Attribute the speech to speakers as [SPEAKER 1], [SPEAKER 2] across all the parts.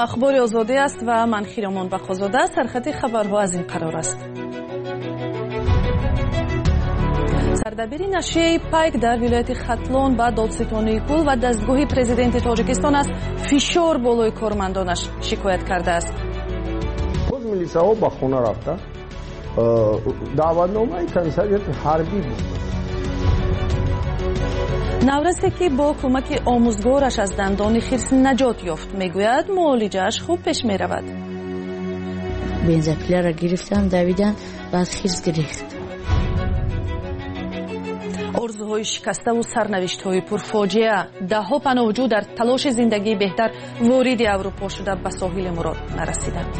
[SPEAKER 1] اخبار آزادی است و من خیرامان بخازاده. سرخط خبرها از این قرار است. سردبیر نشریه پایک در ولایت ختلون با دادستانی کل و دستگاه پرزیدنت تاجیکستان است فشار بالای کارمندانش شکایت کرده است.
[SPEAKER 2] خود میلیساها با خونه رفته. دعوتنامه کمیسریت حربی بود.
[SPEAKER 1] نورسته که با کمک آموزگارش از دندان خرس نجات یافت، میگوید معالجه‌اش خوب پیش میرود.
[SPEAKER 3] بنزپیله را گرفتم دویدن بعد خرس گرفت.
[SPEAKER 1] آرزوهای شکسته و سرنوشت‌های پرفاجعه، ده‌ها پناهجو در تلاش زندگی بهتر وارد اروپا شده به ساحل مراد نرسیدند.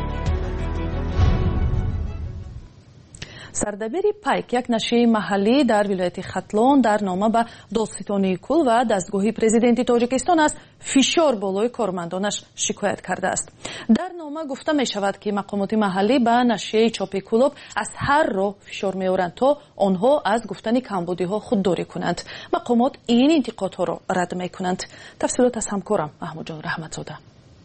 [SPEAKER 1] سردبیر پایک یک نشریه محلی در ولایت ختلون در نامه به دادستانی کل و دستگاه پرزیدنت تاجیکستان است فشار بالای کارمندانش شکایت کرده است. در نامه گفته می شود که مقامات محلی به نشریه چاپ کلوب از هر راه فشار می‌آورند تا آنها از گفتن کمبودی‌ها خودداری کنند. مقامات این انتقادها را رد می‌کنند. تفصیلات از همکارم محمود جان رحمت‌زاده.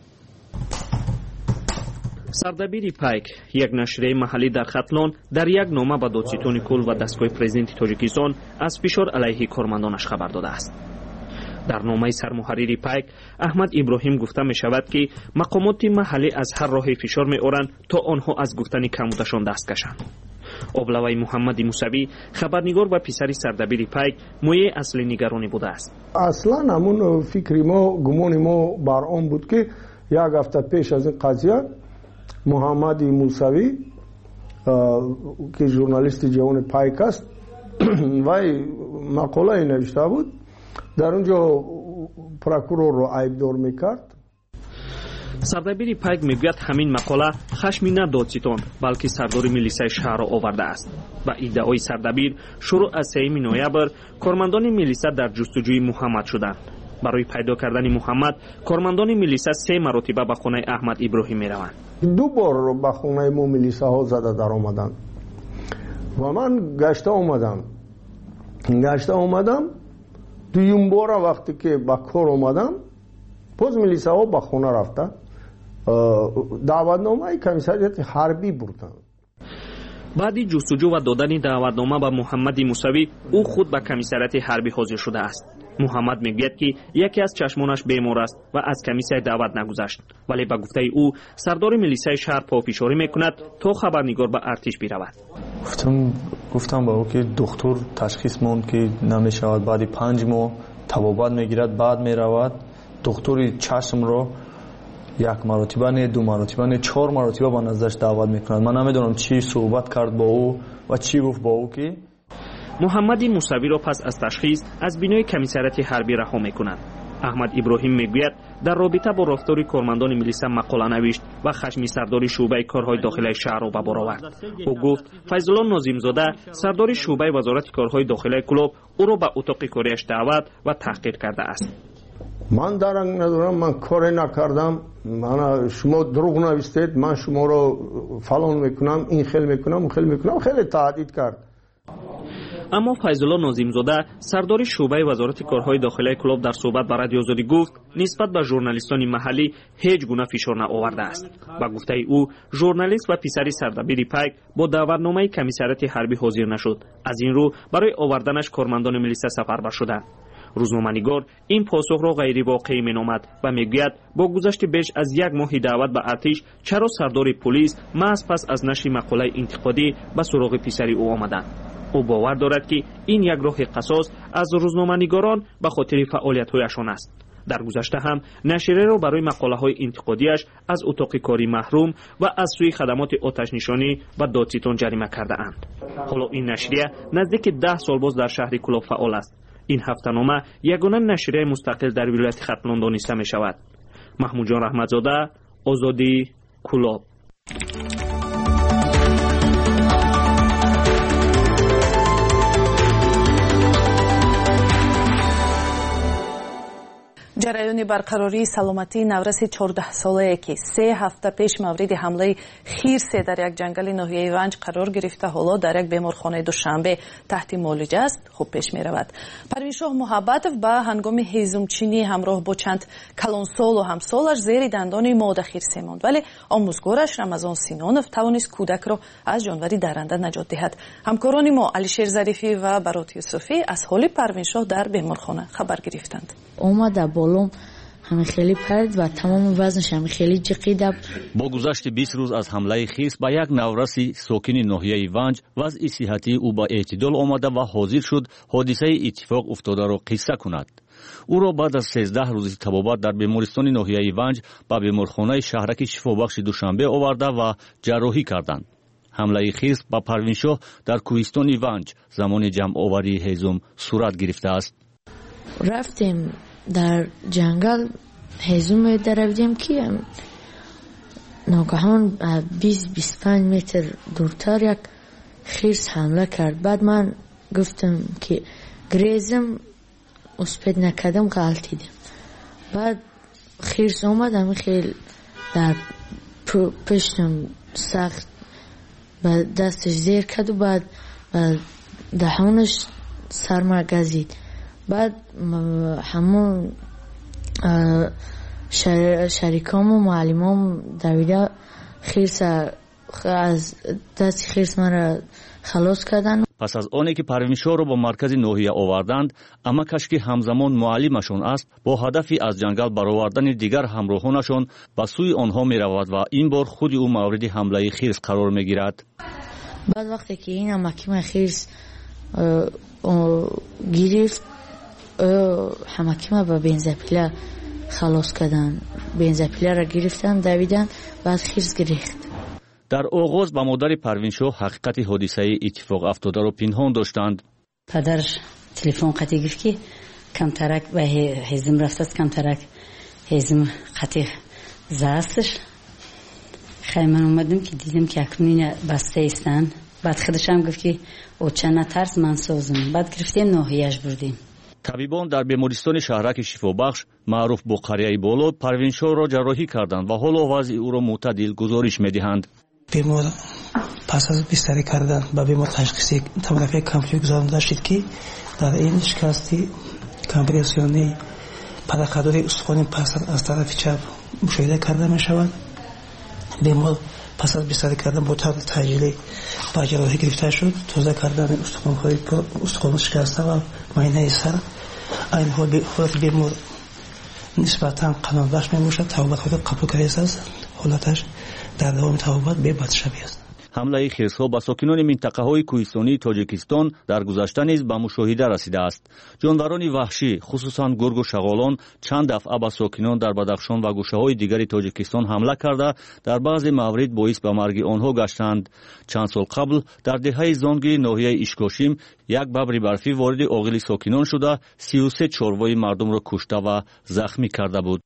[SPEAKER 4] سردبیر پایک، یک نشریه محلی در ختلون، در یک نامه به دادستانی کل و دستگاه پرزیدنت تاجیکستان از فشار علیه کارمندانش خبر داده است. در نامه سرمحرر پایک احمد ابراهیم گفته می شود که مقامات محلی از هر راه فشار می آورند تا آنها از گفتن کمبودشان دست کشند. ابلوی محمد موسوی خبرنگار و پسر سردبیر پایک موی اصلی نگرانی بوده است.
[SPEAKER 2] اصلا همون فکری ما گمان ما بر آن بود که یک هفته پیش از این قضیه محمد موسوی که ژورنالیست جوان پایک است وی مقاله نوشته بود، در اونجا پروکورور رو عیبدار میکرد.
[SPEAKER 4] سردبیر پایک میگوید همین مقاله خشم نه دادستان بلکه سردار میلیسای شهر را آورده است و ادعای سردبیر شروع از 3 نوامبر کارمندان میلیسا در جستجوی محمد شدند. برای پیدا کردن محمد کارمندان میلیسا 3 مرتبه به خانه احمد ابراهیم میروند.
[SPEAKER 2] 2 بار به خانه ما میلیسا ها زده در آمدن و من گشته آمدم دویم بار وقتی که به کار آمدم باز میلیسا ها به خانه رفته دعوتنامه کمیسریت حربی بردن.
[SPEAKER 4] بعد جستجو و دادن دعوتنامه به محمد موسوی او خود به کمیسریت حربی حاضر شده است. محمد میگوید که یکی از چشمانش بیمار است و از کمیسیه دعوت نگذشت، ولی به گفته او سردار میلیسای شهر پافشاری میکند تا خبرنگار به ارتش برود.
[SPEAKER 5] گفتم با او که دکتر تشخیص ماند که نمیشود، بعد 5 ماه طبابت میگیرد، بعد میرود دکتر چشم را 1 مرتبه نه 2 مرتبه نه 4 مرتبه با نزدش دعوت میکند. من نمیدونم چی صحبت کرد با او و چی گفت با او که
[SPEAKER 4] محمد موسوی را پس از تشخیص از بینای کمیسریت حربی رها میکنند. احمد ابراهیم میگوید در رابطه با رفتار کارمندان میلیسا مقاله نوشت و خشم سردار شعبه کارهای داخلی شهر را به بار آورد. او گفت فیض‌الله ناظم‌زاده سردار شعبه وزارت کارهای داخلی کلوب او را به اتاق کاریش دعوت و تحقیر کرده است.
[SPEAKER 2] من درنگ ندارم، من کاری نکردم، من شما دروغ نوشتید، من شما را فلان میکنم، این خیلی میکنم، اون خیلی میکنم، خیلی تهدید کرد.
[SPEAKER 4] اما فیض‌الله ناظم‌زاده سردار شعبه وزارت کارهای داخلی کلوب در صحبت با رادیو آزادی گفت نسبت به ژورنالیستان محلی هیچ گونه فشار نآورده است. با گفته او ژورنالیست و پسر سردبیر پایک با دعوتنامه کمیسریت حربی حاضر نشد، از این رو برای آوردنش کارمندان میلیسا سفربر شدند. روزنامه‌نگار این پاسخ را غیر واقعی مینامد و میگوید با گذشت بیش از 1 ماه دعوت به ارتش چرا سردار پلیس محض پس از نشر مقاله انتقادی به سراغ پسر او آمدند. او باور دارد که این یک راه قصاص از روزنامه‌نگاران به خاطر فعالیت‌هایشان است. در گذشته هم نشریه را برای مقاله‌های انتقادیش از اتاق کاری محروم و از سوی خدمات آتش نشانی و دادستان جریمه کرده اند. حالا این نشریه نزدیک 10 سال باز در شهر کلوب فعال است. این هفته‌نامه یگانه نشریه مستقل در ولایت ختلون دانسته می شود. محمود جان رحمت‌زاده، آزادی، کلوب.
[SPEAKER 1] جریان برقراری سلامتی نورس 14 ساله که 3 هفته پیش مورد حمله خیرسه در یک جنگل ناحیه ونج قرار گرفته حالا در یک بیمارخانه دوشنبه تحت معالجه است خوب پیش می رود. پروین شاه محبتов به هنگام هیزمچینی همراه با چند کلانسال و همسالش زیر دندان ماده خیرسه ماند، ولی آموزگارش رمضان سینانов توانست کودک را از جانوری درنده نجات دهد. همکاران ما علیشیر ظریفی و برات یوسفی از حال پروین شاه در بیمارخانه خبر گرفتند.
[SPEAKER 3] اومد بالام همه خیلی پرد و تمام وزنش همه خیلی جقید.
[SPEAKER 6] با گذشت 20 روز از حمله خیس به یک نورسی ساکن ناحیه ونج وضع صحتی او با اعتدال آمده و حاضر شد حادثه اتفاق افتاده را قصه کند. او را بعد از 13 روز طبابت در بیمارستان ناحیه ونج به بیمارخانه شهرک شفابخش دوشنبه آورده و جراحی کردند. حمله خیس با پروین شاه در کوهستان ونج زمان جمع آوری هیزم صورت گرفته است.
[SPEAKER 3] رفتیم در جنگل هیزم درویدیم که ناگهان 20-25 متر دورتر یک خیرس حمله کرد. بعد من گفتم که گریزم اسپید نکردم غلطیدم. بعد خیرس آمدم خیلی در پشتم سخت و دستش زیر کرد و بعد دهانش سرما گزید. بعد همون شریکام و معلمام دویده خیرس از دست خیرس من را خلاص کردن.
[SPEAKER 6] پس از آنی که پروین شاه را با مرکز ناحیه آوردند، امکش که همزمان معلمشان است با هدفی از جنگل برآوردن دیگر همراهانشان به سوی آنها می رود و این بار خود او مورد حمله خیرس قرار می گیرد.
[SPEAKER 3] بعد وقتی که این امکیم خیرس گرفت همکیم با بنزپیله خلاص کردن. بنزپیله را گرفتن دویدن بعد خیرس گرفت.
[SPEAKER 6] در آغاز با مادر پروین شاه حقیقت حادثه اتفاق افتاده را پنهان داشتند.
[SPEAKER 7] پدرش تلفن قطعی گفت که کمترک و هیزم رفته است، کمترک هیزم قطعی زهستش. خیلی من اومدم که دیدم که اکنون بسته ایستن. بعد خودش هم گفت که او چه نترس من سازم. بعد گرفتیم ناحیه‌اش بردیم.
[SPEAKER 6] طبیبان در بیمارستان شهرک شفابخش معروف با قریه بالا پروین شاه را جراحی کردند و حالا وضع او را معتدل گزارش می‌دهند.
[SPEAKER 8] بیمار پس از بستری کردن به بیمار تشخیص توموگرافی کامپیوتری گذارنده شد که در این شکستی کامپرسیونی پدرخداری استخوان پس از طرف چپ مشاهده کرده می شود. بیمار پس از بستری کردن با طور تجلیلی با جراحی گرفته شد. توزیع کردن استخوان شکسته و معاینه سر. این حالت بیمار نسبتا قانون بخش می باشد. توبت خود قبول کرده است. حالتش در دوام توبت به بد شبیه است.
[SPEAKER 6] حمله خیرس‌ها به ساکنان منطقه‌های کوهستانی تاجیکستان در گذشته نیز به مشاهده رسیده است. جانوران وحشی خصوصاً گرگ و شغالان چند دفعه به ساکنان در بدخشان و گوشه‌های دیگر تاجیکستان حمله کرده در بعضی موارد باعث به مرگ آنها گشتند. چند سال قبل در دهه زانگی ناحیه اشکاشیم یک ببر برفی وارد عاقل ساکنان شده 33 چاروای مردم را کشته و زخمی کرده بود.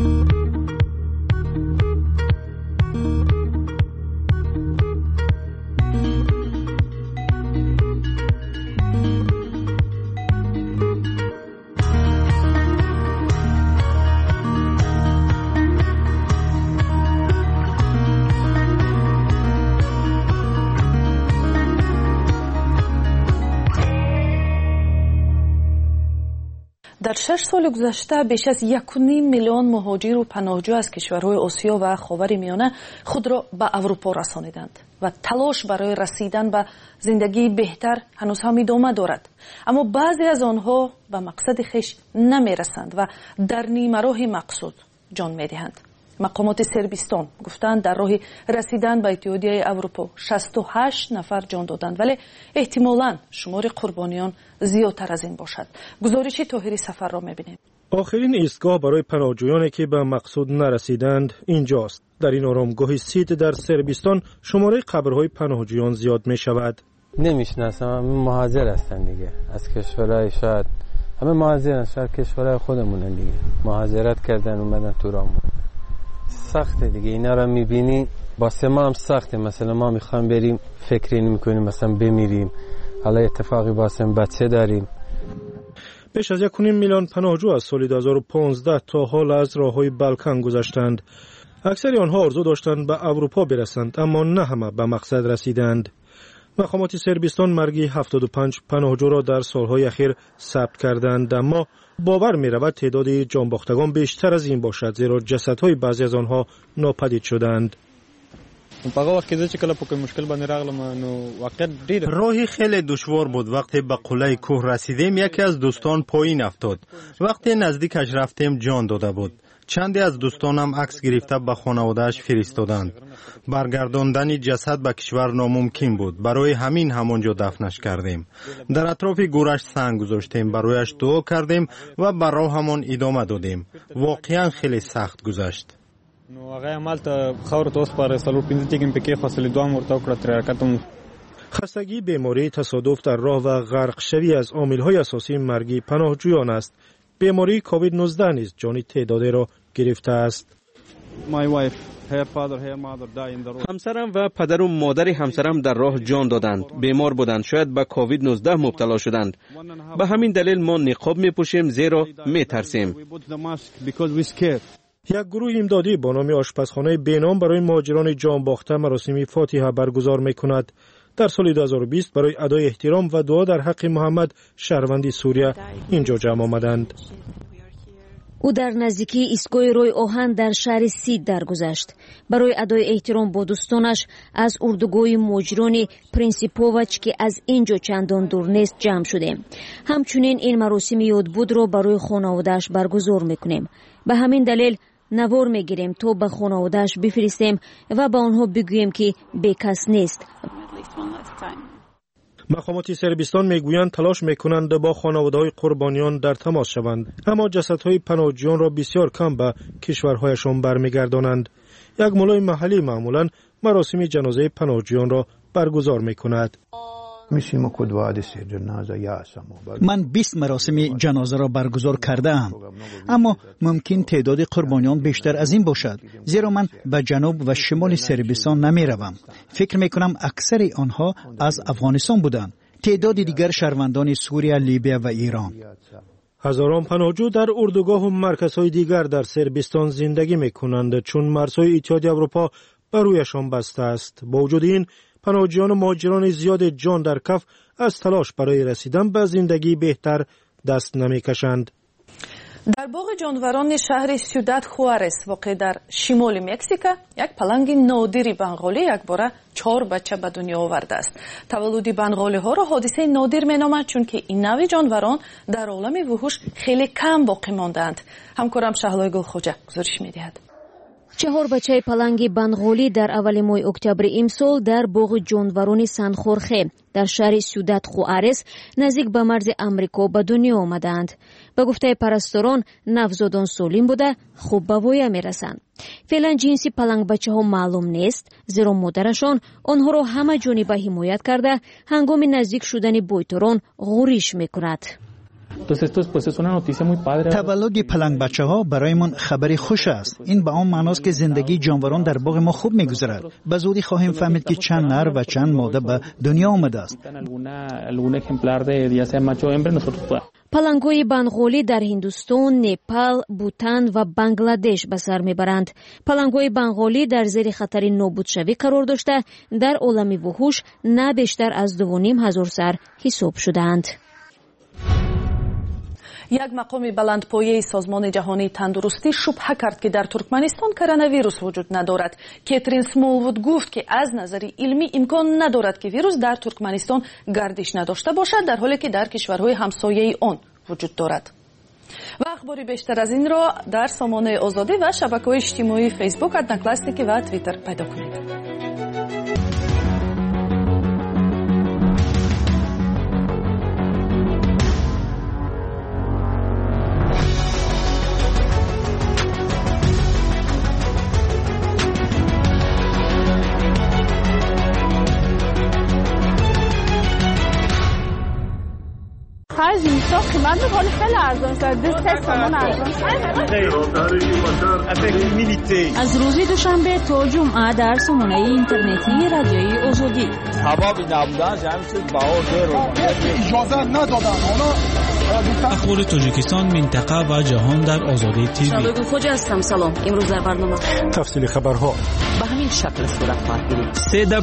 [SPEAKER 1] در 6 سال گذشته بیش از 1.5 میلیون مهاجر و پناهجو از کشورهای آسیا و خاورمیانه خود را به اروپا رسانیدند و تلاش برای رسیدن به زندگی بهتر هنوز هم ادامه دارد. اما بعضی از آنها به مقصد خویش نمیرسند و در نیمه راه مقصود جان میدهند. مقامات سربستان گفتند در راه رسیدن به اتحادیه اروپا 68 نفر جان دادند، ولی احتمالاً شمار قربانیان زیادتر از این باشد. گزارش طاهری سفر را می‌بینیم.
[SPEAKER 9] آخرین ایستگاه برای پناهجویانی که به مقصود نرسیدند اینجاست. در این آرامگاه سیت در سربستان شماره قبرهای پناهجویان زیاد می‌شود.
[SPEAKER 10] نمی‌شناسم، همه مهاجر هستند دیگه. از کشورهای شاید همه مهاجرن، شاید کشورهای خودمونن دیگه. مهاجرت کردن اومدن تو رامون. سخته دیگه، اینا رو میبینی واسه ما هم سخته. مثلا ما میخوایم بریم فکری نمیکنیم مثلا بمیریم، حالا اتفاقی واسه بچه داریم.
[SPEAKER 9] بیش از 1.5 میلیون پناهجو از سال 2015 تا حال از راههای بالکان گذشتند. اکثر آنها آرزو داشتند به اروپا برسند، اما نه همه به مقصد رسیدند. مقامات صربستان مرگ 75 پناهجو را در سالهای اخیر ثبت کردند، اما باور می رود تعداد جانباختگان بیشتر از این باشد، زیرا جسدهای بعضی از آنها ناپدید شدند.
[SPEAKER 11] راهی خیلی دشوار بود. وقتی به قله کوه رسیدیم یکی از دوستان پایین افتاد. وقتی نزدیکش رفتیم جان داده بود. چندی از دوستانم عکس گرفته به خانواده‌اش فرستادند. برگرداندن جسد به کشور ناممکن بود. برای همین همانجا دفنش کردیم. در اطراف گورش سنگ گذاشتیم، برایش دعا کردیم و بر راهمان ادامه دادیم. واقعا خیلی سخت گذشت.
[SPEAKER 9] خستگی، بیماری، تصادف در راه و غرق شوی از عامل‌های اساسی مرگ پناهجویان است. بیماری کووید 19 نیز جان تعدادی را گرفته است.
[SPEAKER 12] همسرم و پدر و مادر همسرم در راه جان دادند. بیمار بودند، شاید به کووید 19 مبتلا شدند. به همین دلیل ما نقاب می‌پوشیم، زیرا می‌ترسیم.
[SPEAKER 9] یک گروه امدادی با نام آشپزخانه بینام برای مهاجران جان باخته مراسم فاتحه برگزار می‌کند. در سال 2020 برای ادای احترام و دعا در حق محمد شهروند سوریه اینجا جمع آمدند.
[SPEAKER 13] او در نزدیکی ایستگاه روی آهن در شهر سید درگذشت. برای ادای احترام با دوستانش از اردوگاه مهاجران پرینسیپووچ که از اینجا چندان دور نیست جمع شدیم. همچنین این مراسم یادبود را برای خانواده‌اش برگزار میکنیم. به همین دلیل نوار میگیریم تا به خانواده‌اش بفرستیم و به آنها بگوییم که بیکس نیست.
[SPEAKER 9] مقامات صربستان میگویند تلاش میکنند با خانواده‌های قربانیان در تماس شوند، اما جسدهای پناهجویان را بسیار کم به کشورهایشان برمیگردانند. یک مولای محلی معمولا مراسم جنازه پناهجویان را برگزار میکند.
[SPEAKER 14] من 20 مراسم جنازه را برگزار کردم، اما ممکن تعداد قربانیان بیشتر از این باشد، زیرا من به جنوب و شمال صربستان نمی روم. فکر می کنم اکثر آنها از افغانستان بودند. تعداد دیگر شهروندان سوریه، لیبی و ایران.
[SPEAKER 9] هزاران پناهجو در اردوگاه و مرکزهای دیگر در صربستان زندگی می کنند، چون مرزهای اتحادیه اروپا برویشان بسته است. با وجود این پناهجویان و مهاجران زیاد جان در کف از تلاش برای رسیدن به زندگی بهتر دست نمی‌کشند.
[SPEAKER 1] در باغ جانوران شهر سیوداد خوارس واقع در شمال مکزیک یک پلنگ نادری بنگالی یک باره 4 بچه به دنیا آورده است. تولد بنگالی ها را حادثه نادر مینامند، چون که این نوع جانوران در عالم وحوش خیلی کم باقی ماندند. همکارم شهلای گلخوجه گزارش می‌دهد.
[SPEAKER 13] 4 بچه پلنگ بنگالی در اول ماه اکتبر امسال در باغ جانوران سان خورخه در شهر سیوداد خوارس نزدیک به مرز امریکا به دنیا آمدند. به گفته پرستاران نوزادان سالم بوده خوب به وایه میرسند. فعلا جنس پلنگ بچه ها معلوم نیست، زیرا مادرشان آنها را همه جانبه حمایت کرده هنگام نزدیک شدن بویتران غوریش میکند.
[SPEAKER 14] تولد پلنگ بچه ها برای من خبری خوش است. این به آن معناست که زندگی جانوران در باغ ما خوب میگذرد. به زودی خواهیم فهمید که چند نر و چند ماده به دنیا آمده است.
[SPEAKER 13] پلنگ‌های بنگالی در هندوستان، نپال، بوتان و بنگلادش به سر میبرند. پلنگ‌های بنگالی در زیر خطر نابود شوی قرار داشته در عالم وحوش نه بیشتر از 2,500 سر حساب شدند.
[SPEAKER 1] یک مقام بلندپایه سازمان جهانی تندرستی شبهه کرد که در ترکمنستان کرونا ویروس وجود ندارد. کاترین اسمولوود گفت که از نظر علمی امکان ندارد که ویروس در ترکمنستان گردش نداشته باشد، در حالی که در کشورهای همسایه آن وجود دارد. و اخباری بیشتر از این را در سامانه آزادی و شبکه‌های اجتماعی فیسبوک، ادنکلاستیک و توییتر پیدا کنید.
[SPEAKER 15] خرج اینجا قیمت خیلی خیلی ارزان است. 2 تومان ارزان است.
[SPEAKER 16] از روز دوشنبه تا جمعه در سامانه اینترنتی رادیوی آزادی.
[SPEAKER 17] سبب نبودن همین چیز باور رو
[SPEAKER 18] اجازه ندادن. حالا
[SPEAKER 17] اخبار تاجیکستان، منطقه و جهان در آزادی تیوی.
[SPEAKER 18] شادو خوجا هستم. سلام. امروز در برنامه
[SPEAKER 9] تفصیل خبرها
[SPEAKER 18] به همین شکل صورت خواهد گرفت.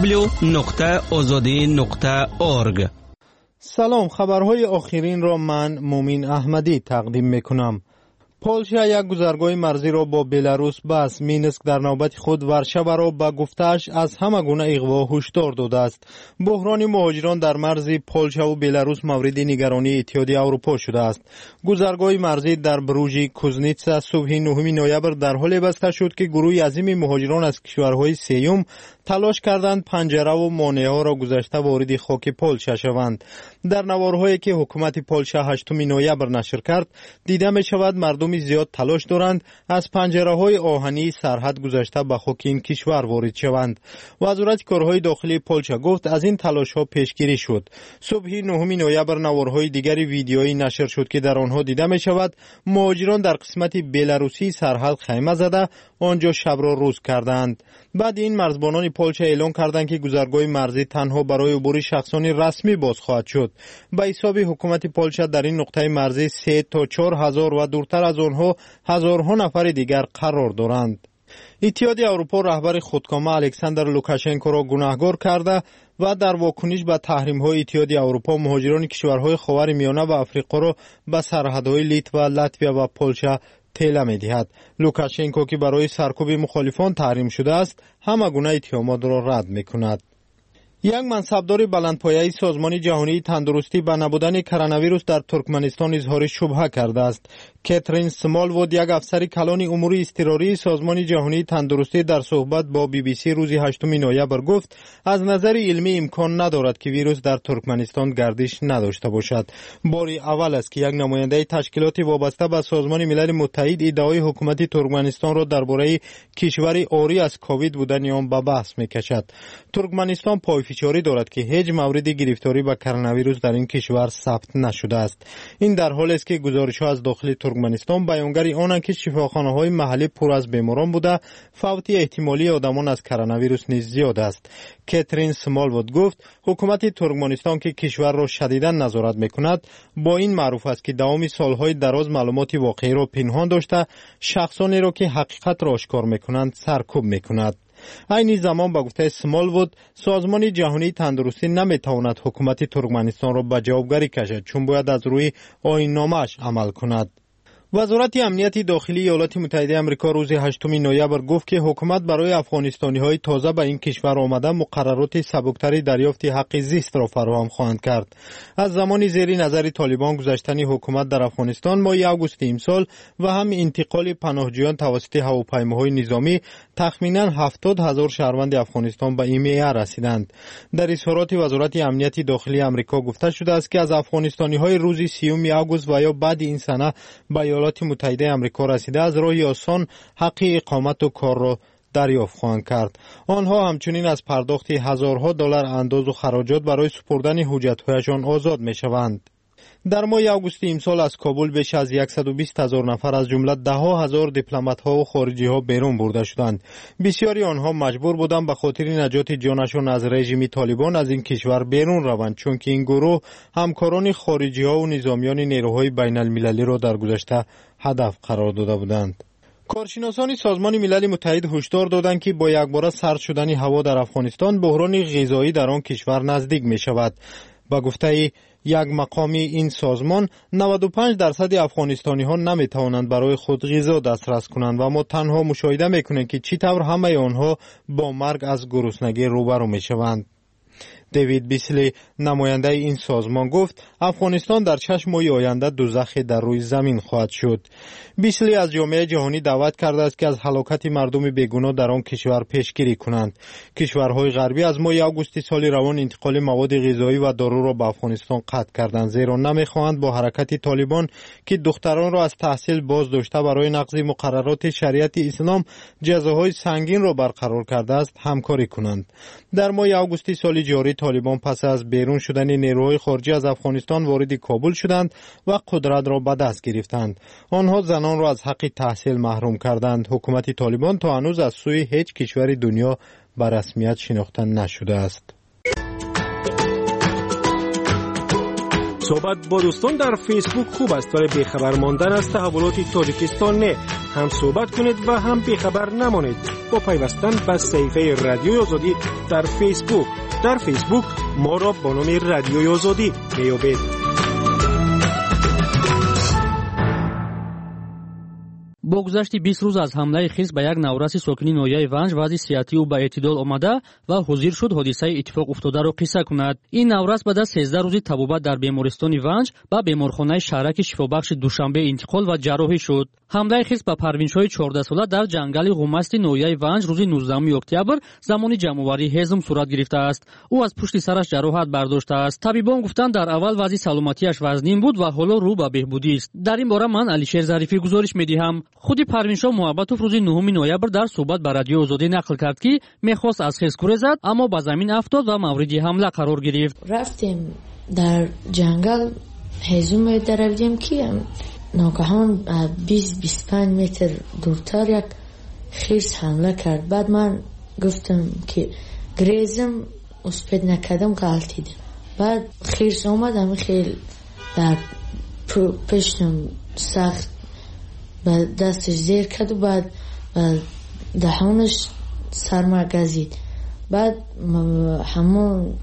[SPEAKER 11] www.azadi.org. سلام، خبرهای آخرین را من مومین احمدی تقدیم میکنم. پولشا یک گذرگاه مرزی را با بلاروس بست. مینسک در نوبت خود ورشاوا را به گفته‌اش از همه گونه اغوا هشدار داده است. بحران مهاجران در مرز پولشا و بلاروس مورد نگرانی اتحادیه اروپا شده است. گذرگاه مرزی در بروژ کوزنیتسا صبح 9 نوامبر در حال بسته شد که گروهی عظیم مهاجران از کشورهای سوم تلاش کردند پنجره و مانع‌ها را گذشته وارد خاک پولشا شوند. در نوارهایی که حکومت پولشا 8 نوامبر نشر کرد، دیده می شود مردم زیاد تلاش دارند از پنجره‌های آهنی سرحد گذشته به خاک این کشور وارد شوند. وزارت کارهای داخلی پولشا گفت از این تلاش‌ها پیشگیری شد. صبح 9 نوامبر نوارهای دیگری ویدیویی نشر شد که در آنها دیده می شود مهاجران در قسمت بلاروسی سرحد خیمه زده آنجا شب را روز کردند. بعد این مرزبانان پولشا اعلام کردند که گذرگاه مرزی تنها برای عبور شخصان رسمی باز خواهد شد. به حساب حکومت پولشا در این نقطه مرزی 3 تا 4 هزار و دورتر از آنها هزارها نفر دیگر قرار دارند. اتحادیه اروپا رهبر خودکامه الکساندر لوکاشنکو را گناهکار کرده و در واکنش به تحریم‌های اتحادیه اروپا مهاجران کشورهای خاورمیانه و آفریقا را به سرحدهای لیتوا، لاتویا و پولشا تیله می‌دهد. لوکاشنکو که برای سرکوب مخالفان تحریم شده است، همه گونه اتهامات را رد می‌کند. یک منصبدار بلندپایه‌ای سازمان جهانی تندرستی به نبودن کرونا ویروس در ترکمنستان اظهار شبهه کرده است. کاترین سمالوود، یک افسر کلان امور اضطراری سازمان جهانی تندرستی، در صحبت با BBC روز 8 نوامبر گفت از نظر علمی امکان ندارد که ویروس در ترکمنستان گردش نداشته باشد. باری اول است که یک نماینده تشکیلات وابسته به سازمان ملل متحد ادعای حکومت ترکمنستان را درباره کشوری عاری از کووید بودن آن به بحث می‌کشد. ترکمنستان پایفشاری دارد که هیچ مورد گرفتاری به کرونا ویروس در این کشور ثبت نشده است. این در حالی است که گزارش‌ها از داخل ترکمنستان بیانگر آنند که شفاخانه‌های محلی پر از بیماران بوده، فوت احتمالی آدمان از کرونا ویروس نیز زیاد است. کاترین سمالوود گفت حکومت ترکمنستان که کشور را شدیداً نظارت می‌کند، با این معروف است که دوام سال‌های دراز معلومات واقعی را پنهان داشته، شخصانی را که حقیقت را آشکار می‌کنند سرکوب می‌کند. این زمان با گفته سمالوود سازمان جهانی تندرستی نمی‌تواند حکومت ترکمنستان را به جوابگری کشد، چون باید از روی آیین‌نامه‌اش عمل کند. وزارت امنیت داخلی ایالات متحده آمریکا روز 8 نوامبر گفت که حکومت برای افغانستانی‌های تازه به این کشور آمده مقررات سبکتری دریافت حق زیست را فراهم خواهند کرد. از زمان زیر نظر طالبان گذشتن حکومت در افغانستان ماه آگوست امسال و هم انتقال پناهجویان توسط هواپیماهای نظامی تخمیناً 70,000 شهروند افغانستان به این معیار رسیدند. در اظهارات وزارت امنیت داخلی آمریکا گفته شده است که از افغانستانی‌های روز 30 آگوست و یا بعد این سنه به ایالات متحده آمریکا رسیده از راه آسان حق اقامت و کار را دریافت خواهند کرد. آنها همچنین از پرداخت هزارها دلار انداز و خراجات برای سپردن حجت‌هایشان آزاد می‌شوند. در ماه آگوست امسال از کابل بیش از 120,000 نفر از جمله 10,000 دیپلمات‌ها و خارجی‌ها بیرون برده شدند. بسیاری آنها مجبور بودند به خاطر نجات جانشان از رژیم طالبان از این کشور بیرون روند، چون که این گروه همکاران خارجی‌ها و نظامیان نیروهای بین‌المللی را در گذشته هدف قرار داده بودند. کارشناسان سازمان ملل متحد هشدار دادند که با یکباره سرد شدن هوا در افغانستان بحران غذایی در آن کشور نزدیک می شود. با گفته یک مقامی این سازمان 95% افغانستانی ها نمی توانند برای خود غذا دسترس کنند و ما تنها مشاهده می کنیم که چطور همه آنها با مرگ از گرسنگی روبرو می شوند. دیوید بیسلی نماینده این سازمان گفت افغانستان در 6 ماه آینده دوزخ در روی زمین خواهد شد. بیسلی از جامعه جهانی دعوت کرده است که از هلاکت مردم بیگناه در آن کشور پیشگیری کنند. کشورهای غربی از ماه آگوست سال روان انتقال مواد غذایی و دارو را به افغانستان قطع کردند، زیرا نمیخواهند با حرکت طالبان که دختران را از تحصیل باز داشته برای نقض مقررات شریعت اسلام جزاهای سنگین را برقرار کرده است همکاری کنند. در ماه آگوست سال جاری طالبان پس از بیرون شدن نیروهای خارجی از افغانستان وارد کابل شدند و قدرت را به دست گرفتند. آنها زنان را از حق تحصیل محروم کردند. حکومت طالبان تا هنوز از سوی هیچ کشور دنیا به رسمیت شناخته نشده است.
[SPEAKER 9] صحبت با دوستان در فیسبوک خوب است ولی بیخبر ماندن از تحولات تاجیکستان نه. هم صحبت کنید و هم بیخبر نمانید با پیوستن به صفحه رادیوی آزادی در فیسبوک. در فیسبوک ما را با نام رادیوی آزادی میابید.
[SPEAKER 19] با گذشت 20 روز از حمله خیز به یک نوراس ساکنی ناحیه ونج وضع صحتی او به اعتدال آمده و حاضر شد حادثه اتفاق افتاده را قصه کند. این نوراس بعد از 13 روزی طبابت در بیمارستان ونج به بیمارخانه شهرک شفابخش دوشنبه انتقال و جراحی شد. حمله خیز به پروینش‌های 14 ساله در جنگل غمست ناحیه ونج روز 19 اکتبر زمانی جمع‌آوری حزم صورت گرفته است. او از پشت سرش جراحت برداشته است. طبیبان گفتند در اول وضع سلامتیش وزنین بود و حالا رو به بهبودی است. در این باره من علیشیر ظریفی گزارش می‌دهم. خودی پروینشاه محبتوف روز 9 نوامبر در صحبت با رادیو آزادی نقل کرد که می‌خواست از خیز کوره زد اما به زمین افتاد و مورد حمله قرار گرفت.
[SPEAKER 3] رفتیم در جنگل هزوم درویدیم که ناگهان 20-25 متر دورتر یک خیز حمله کرد. بعد من گفتم که گریزم اسپید نکردم غلطیدم. بعد خیز آمدم خیلی در پشتم سخت به دستش زیر کرد و بعد دهانش سرما گزید. بعد همون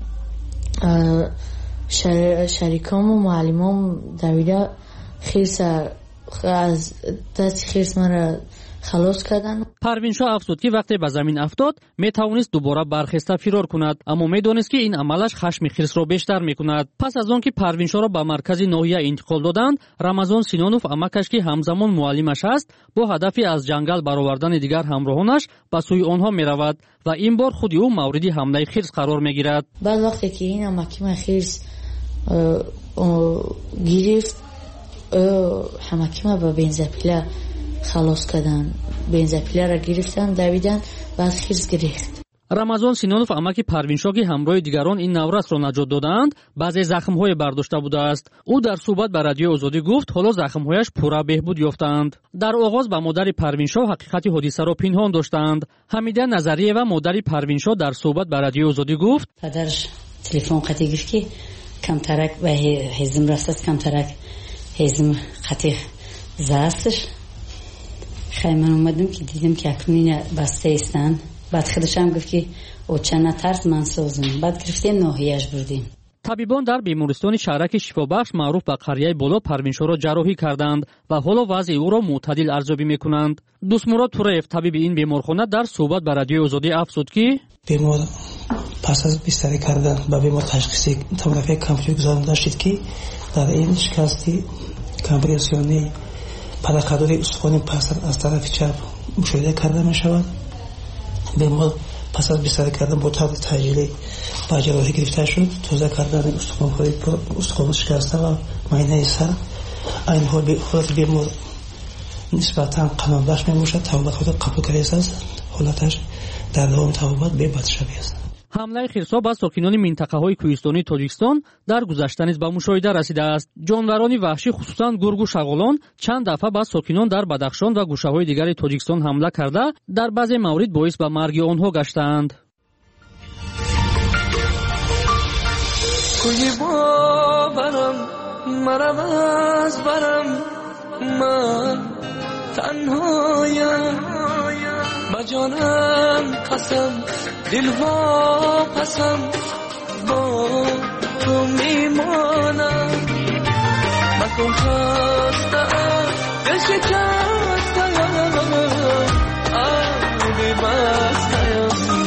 [SPEAKER 3] شریکام و معلمام دویده خیرس از دست خیرس من را خلاص کردن.
[SPEAKER 19] پروینشاه افزود که وقتی به زمین افتاد می توانست دوباره برخسته فرار کند اما می دانست که این عملش خشم خیرس را بیشتر می کند. پس از آن که پروینشاه را به مرکز ناحیه انتقال دادند، رمضان سینانوف امکش که همزمان معلمش است با هدفی از جنگل برآوردن دیگر همراهانش به سوی آنها می رود و این بار خودی او مورد حمله خیرس قرار می گیرد.
[SPEAKER 3] بعد وقتی که این امکیم خیرس گرفت همکیم با بنزپیله خلاص کردن. بنزپیله را گرفتن دویدن بعد خیرس گرفت.
[SPEAKER 19] رمضان سینانوف امکی پروینشاه که همراه دیگران این نوراس را نجات دادند بعضی زخم‌های برداشته بوده است. او در صحبت با رادیو آزادی گفت حالا زخم‌هایش پورا بهبود یافتند. در آغاز با مادر پروینشاه حقیقت حادثه را پنهان داشتند. حمیده نظریه و مادر پروینشاه در صحبت با رادیو آزادی گفت
[SPEAKER 7] پدرش تلفن قطع گرفت که کمترک به حزم رفت، کمترک حزم قطع زاستش. خیلی من اومدم که دیدم که اکنون بسته ایستن. بعد خودش هم گفت که او چند نترس من سازم. بعد گرفتیم ناحیه‌اش بردیم.
[SPEAKER 19] طبیبان در بیمارستان شهرک شفابخش معروف به قریه بالا پروینشاه را جراحی کردند و حالا وضع او را معتدل ارزیابی میکنند. دوستمراد توراєв طبیب این بیمارخانه در صحبت با رادیو آزادی افزود که
[SPEAKER 8] بیمار پس از بستری کردن به بیمار تشخیص توموگرافی کامپیوتری گذارنده شد که در این شکستی کامپرسیونی پدرخوادی استخوان پس از طرف چپ مشاهده کرده می شود. بیمار پس از بستری کردن با طور تاجیلی با جراحی گرفته شد. توزیع کردن استخوان شکسته و معاینه سر. این حالت بیمار نسبتا قناعت بخش می باشد. توموگرافی قبول کرده است. حالتش در دوام توموگرافی به بد شبیه است.
[SPEAKER 19] حمله خیرسا به ساکنان منطقه‌های کوهستانی تاجیکستان در گذشته نیز به مشاهده رسیده است. جانوران وحشی خصوصاً گرگ و شغالان چند دفعه به ساکنان در بدخشان و گوشه‌های دیگر تاجیکستان حمله کرده در بعضی موارد باعث به مرگ آنها گشتند.
[SPEAKER 20] کوی باورم مرم از برم من تنهایم با جانم قسم دلها پسم با تو میمانم مکن خستم دل شکستم آبی بستم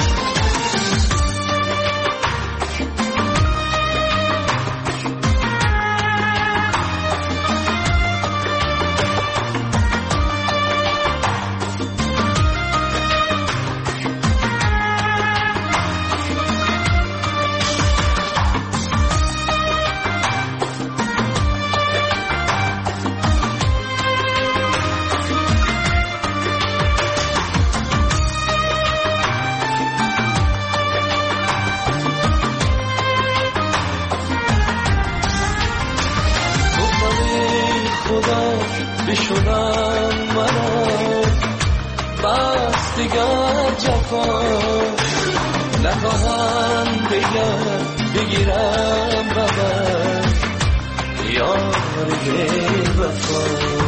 [SPEAKER 20] بشونم منو بس دیگر جفا نخواهم بگم بگیرم ببر بی‌وفا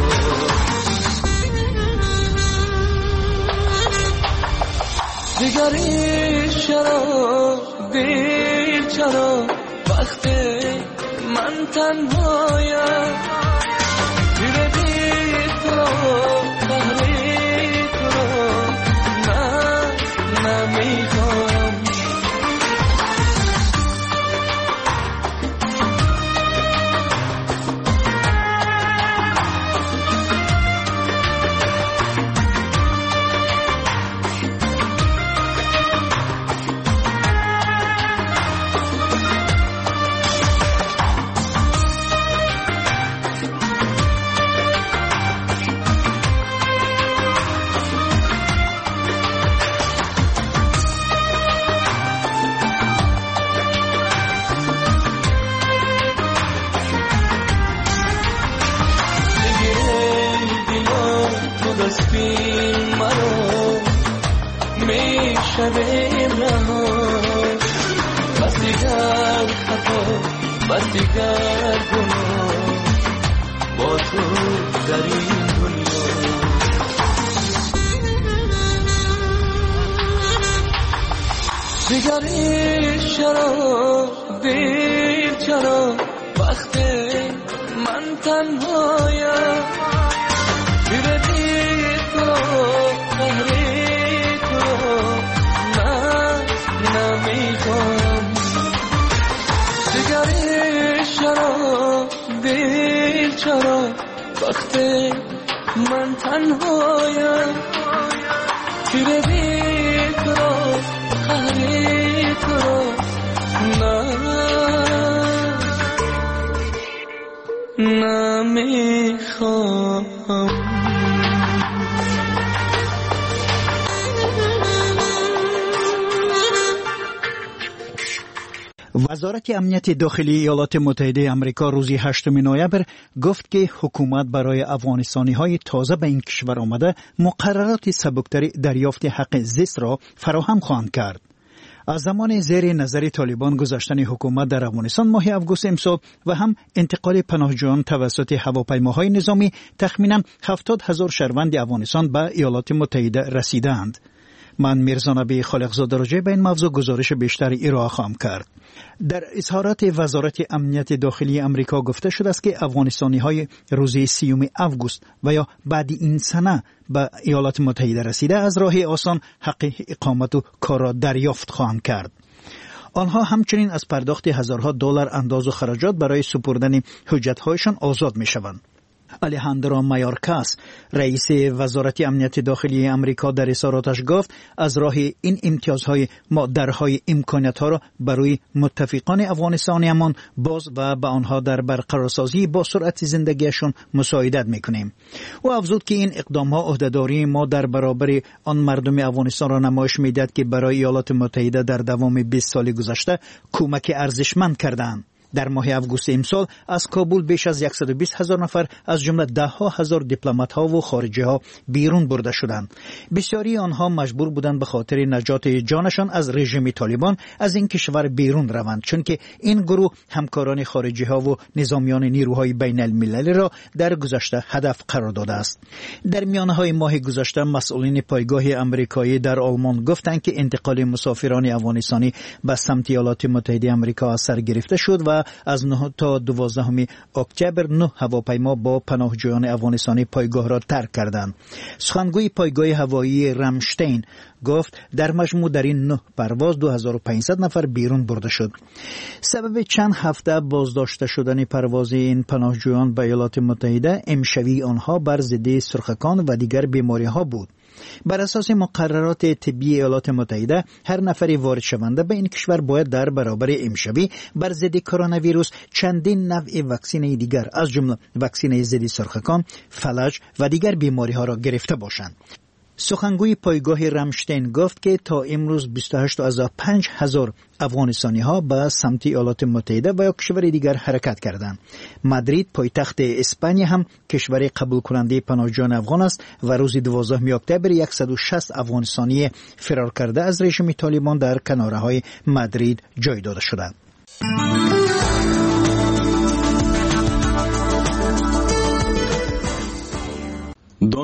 [SPEAKER 20] دیگری چرا بیچاره وقتی من تنهایم میره بی تو قهری تو نه نمیخوام شبیم رها بس دیگر خطا بس دیگر گناه با تو در این دنیا دیگری چرا بیچاره وقتی من تنهایم میره بی تو قهری نمیخوام دیگری چرا بیچاره وقتی من تنهایم تیره بی تو قهری تو نمیخوام
[SPEAKER 14] وزارت امنیت داخلی ایالات متحده آمریکا روز 8 نوامبر گفت که حکومت برای افغانستانی‌های تازه به این کشور آمده مقررات سبکتر دریافت حق زیست را فراهم خواهند کرد. از زمان زیر نظر طالبان گذاشتن حکومت در افغانستان ماه اوگوست امسال و هم انتقال پناهجویان توسط هواپیماهای نظامی تخمیناً 70,000 شهروند افغانستان به ایالات متحده رسیدند. من میرزا نبی خالقزاده راجع به این موضوع گزارش بیشتر ارائه خواهم کرد. در اظهارات وزارت امنیت داخلی آمریکا گفته شده است که افغانستانی‌های روز 30 اوگوست و یا بعد این سنه به ایالات متحده رسیده از راه آسان حق اقامت و کار را دریافت خواهند کرد. آنها همچنین از پرداخت هزارها دلار انداز و خراجات برای سپردن حجت‌هایشان آزاد می‌شوند. الیهاندرو مایورکاس رئیس وزارت امنیت داخلی آمریکا در اظهاراتش گفت از راه این امتیازهای ما درهای امکانیت‌ها را برای متفقان افغانستانیمان باز و به آنها در برقرارسازی با سرعت زندگیشان مساعدت می‌کنیم. او افزود که این اقدام‌ها عهده‌داری ما در برابر آن مردم افغانستان را نمایش می‌دهد که برای ایالات متحده در دوام 20 سال گذشته کمک ارزشمند کردند. در ماه اوگوست امسال از کابل بیش از 120,000 نفر از جمله 10,000 دیپلمات‌ها و خارجی‌ها بیرون برده شدند. بسیاری آنها مجبور بودند به خاطر نجات جانشان از رژیم طالبان از این کشور بیرون روند، چون که این گروه همکاران خارجی‌ها و نظامیان نیروهای بین المللی را در گذشته هدف قرار داده است. در میانه‌های ماه گذشته مسئولین پایگاه آمریکایی در آلمان گفتند که انتقال مسافران افغانستانی به سمت ایالات متحده آمریکا از سر گرفته شد و از 9 تا 12 اکتبر 9 هواپیما با پناهجویان افغانستانی پایگاه را ترک کردند. سخنگوی پایگاه هوایی رامشتین گفت در مجموع در این 9 پرواز 2500 نفر بیرون برده شد. سبب چند هفته بازداشته شدن پرواز این پناهجویان به ایالات متحده امشوی آنها بر ضد سرخکان و دیگر بیماری‌ها بود. بر اساس مقررات طبی ایالات متحده هر نفری وارد شونده به این کشور باید در برابر امشبی بر ضد کرونا ویروس چندین نوع واکسن دیگر از جمله واکسن ضد سرخکان، فلج و دیگر بیماری‌ها را گرفته باشند. سخنگوی پایگاه رامشتین گفت که تا امروز 28,500 افغانستانی‌ها به سمت ایالات متحده و یا کشور دیگر حرکت کردند. مادرید پایتخت اسپانیا هم کشور قبول کننده پناهجویان افغان است و روز 12 اکتبر 160 افغانستانی فرار کرده از رژیم طالبان در کناره‌های مادرید جای داده شدند.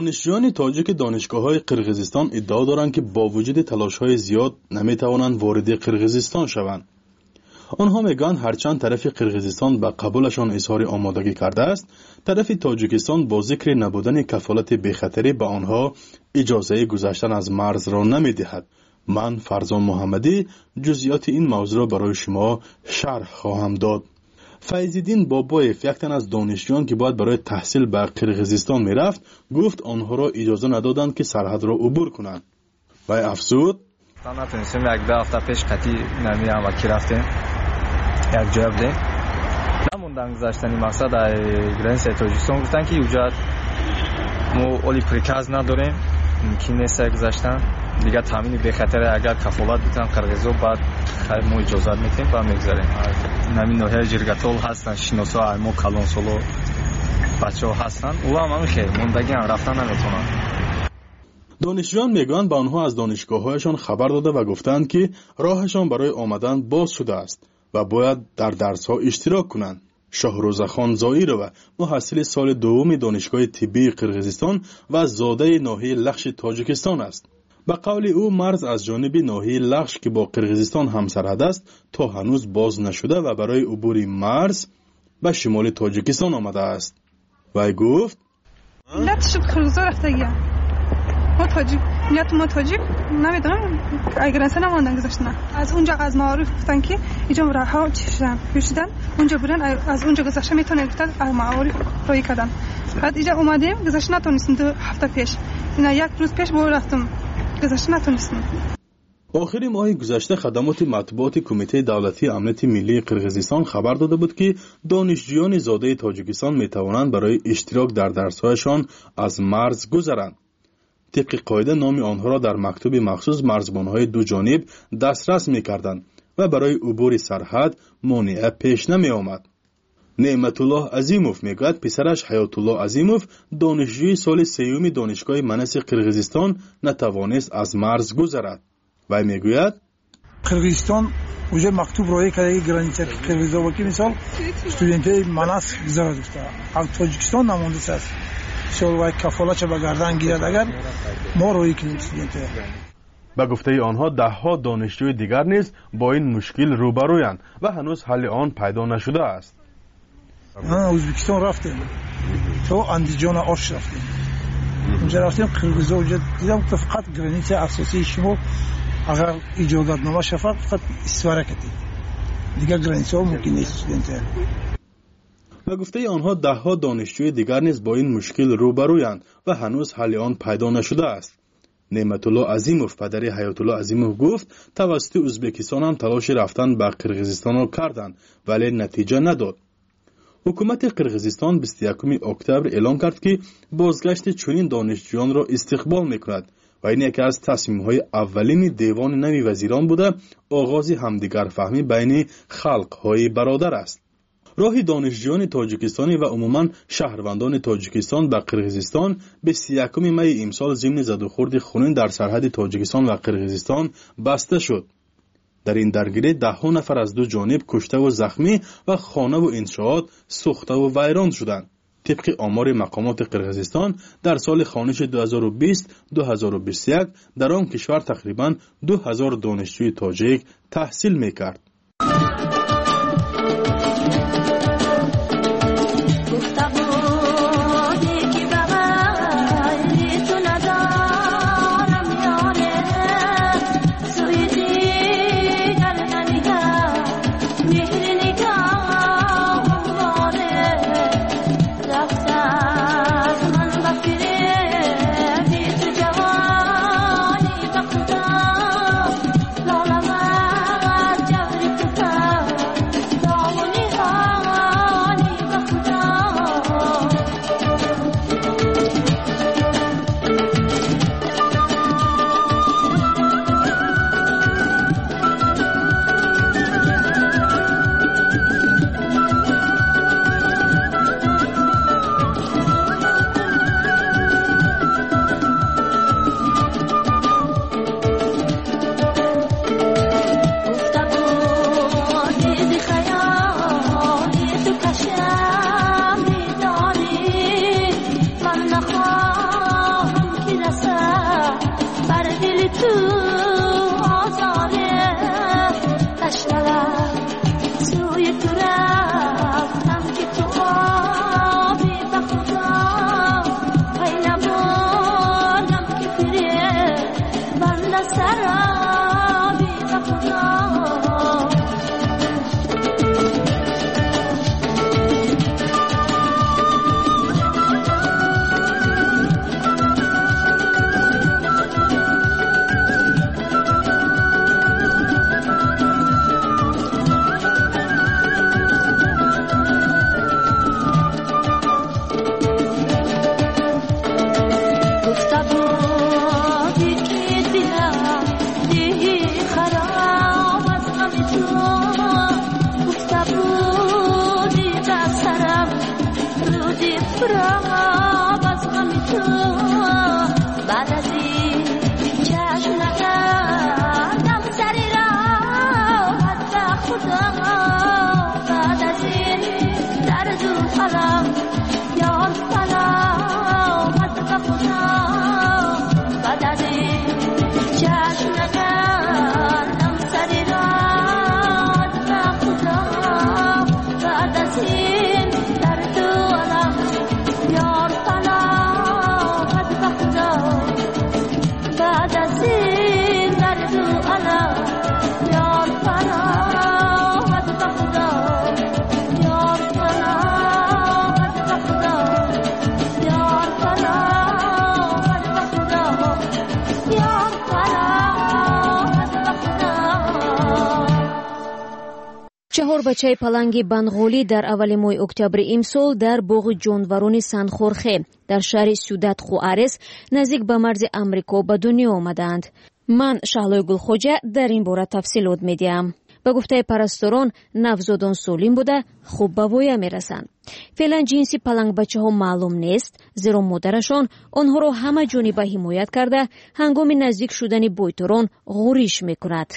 [SPEAKER 21] دانشجویان تاجیک دانشگاه‌های قرقیزستان ادعا دارند که با وجود تلاش‌های زیاد نمی‌توانند وارد قرقیزستان شوند. آنها میگویند هرچند طرف قرقیزستان به قبولشان اظهار آمادگی کرده است، طرف تاجیکستان با ذکر نبودن کفالت بی‌خطری به آنها اجازه گذشتن از مرز را نمی‌دهد. من فرزان محمدی جزئیات این موضوع را برای شما شرح خواهم داد. فیض‌الدین بابایف، یک تن از دانشجویان که باید برای تحصیل به قرقیزستان میرفت، گفت آنها را اجازه ندادند که سرحد را عبور کنند. و افزود:
[SPEAKER 22] نتونستیم یک دو هفته پیش قطعی نمیرم و کی رفتیم یک جا بودیم نموندن گذاشتنی مقصد گرنس تاجیکستان گفتن که اونجا ما اولی پریکاز نداریم ممکن نیست گذاشتن دیگه تامین به خطر اگر کفالت بتن قرقیزو بعد خیر ما اجازت میتیم و میگذاریم. نمی نوحه جرگتول هستن شناسا ایمو کلون سولو بچه ها هستن او هم خیلی موندگی هم رفتن نمیتونن.
[SPEAKER 21] دانشجویان میگویند به آنها از دانشگاه‌هایشان خبر داده و گفتند که راهشان برای آمدن باز شده است و باید در درس‌ها اشتراک کنند. شاهروزخان زائیرو محصل سال دوم دانشگاه طبی قرقیزستان و زاده ناحیه لخش تاجیکستان است. به قول او مرز از جانب ناحیه لخش که با قرقیزستان همسرحد است تا هنوز باز نشده و برای عبور مرز به شمال تاجیکستان آمده است. وی گفت:
[SPEAKER 23] ما تاجیک نمیدونم اگر انسان نماندن گذاشتن از اونجا از معارف گفتن که اینجا راه پیشیدن اونجا برن از اونجا گذشته میتونن گفتن از معارف روی کردن. بعد اینجا اومدیم گذشته نتونستیم 2 هفته پیش اینا 1 روز پیش بود رفتم گذشته نتونستیم.
[SPEAKER 21] آخر ماه گذشته خدمات مطبوعات کمیته دولتی امنیت ملی قرقیزستان خبر داده بود که دانشجویان زاده تاجیکستان میتوانند برای اشتراک در درس‌هایشان از مرز گذرند. طبق قاعده نام آنها را در مکتوب مخصوص مرزبان‌های دو جانب دسترس می‌کردند و برای عبور سرحد مانع پیش نمی‌آمد. نعمت الله عظیموف میگوید پسرش حیات الله عظیموف دانشجوی سال سیوم دانشگاه منس قرقیزستان نتوانست از مرز گذرد. و میگوید
[SPEAKER 24] قرقیزستان اونجا مکتوب روی کرده گرانیچه قرقیزستان وکی مثال استودنتای منس گذرد گفته از تاجیکستان نمانده است سال وای کفالت چه بگردن گیرد اگر ما روی کنیم استودنتای.
[SPEAKER 21] به گفته آنها دهها دانشجوی دیگر نیز با این مشکل روبرویند و هنوز حل آن پیدا نشده است.
[SPEAKER 24] ازبکستان رفتیم تو اندیجان آرش رفتیم اونجا رفتیم قرقیزستان اونجا دیدم که فقط گرانیچه اساسی شما اگر اجازت نامه شفاف فقط استفاده کنید دیگر گرانیچه ها ممکن نیست استودنتای.
[SPEAKER 21] و گفته آنها دهها دانشجوی دیگر نیز با این مشکل روبرویند و هنوز حل آن پیدا نشده است. نعمت الله عظیموف پدر حیات الله عظیموف گفت توسط ازبکستان هم تلاش رفتن به قرقیزستان را کردند ولی نتیجه نداد. حکومت قرقیزستان 21 اکتبر اعلام کرد که بازگشت چنین دانشجویان را استقبال میکند و این یکی از تصمیم‌های اولین دیوان نوی وزیران بوده آغاز همدیگر فهمی بین خلق‌های برادر است. راه دانشجویان تاجیکستانی و عموماً شهروندان تاجیکستان به قرقیزستان 21 می امسال ضمن زدوخورد خونین در سرحد تاجیکستان و قرقیزستان بسته شد. در این درگیری 10 نفر از دو جانب کشته و زخمی و خانه و انشاءات سوخته و ویران شدند. طبق آمار مقامات قرقیزستان در سال خوانش 2020-2021 در آن کشور تقریباً 2000 دانشجوی تاجیک تحصیل میکرد.
[SPEAKER 13] چهار بچه پلنگ بنغولی در اول ماه اکتبر امسال در باغ جانوران سنخورخه در شهر سیوداد خوارس نزدیک به مرز امریکا به دنیا آمدند. من شهلای گلخوجه در این باره تفصیلات میدیم. به گفته پرستاران نوزادان سالم بوده خوب به وایه میرسند. فعلا جنسی پلنگ بچه ها معلوم نیست، زیرا مادرشان آنها را همه جانبه حمایت کرده هنگام نزدیک شدن بویتران غوریش میکند.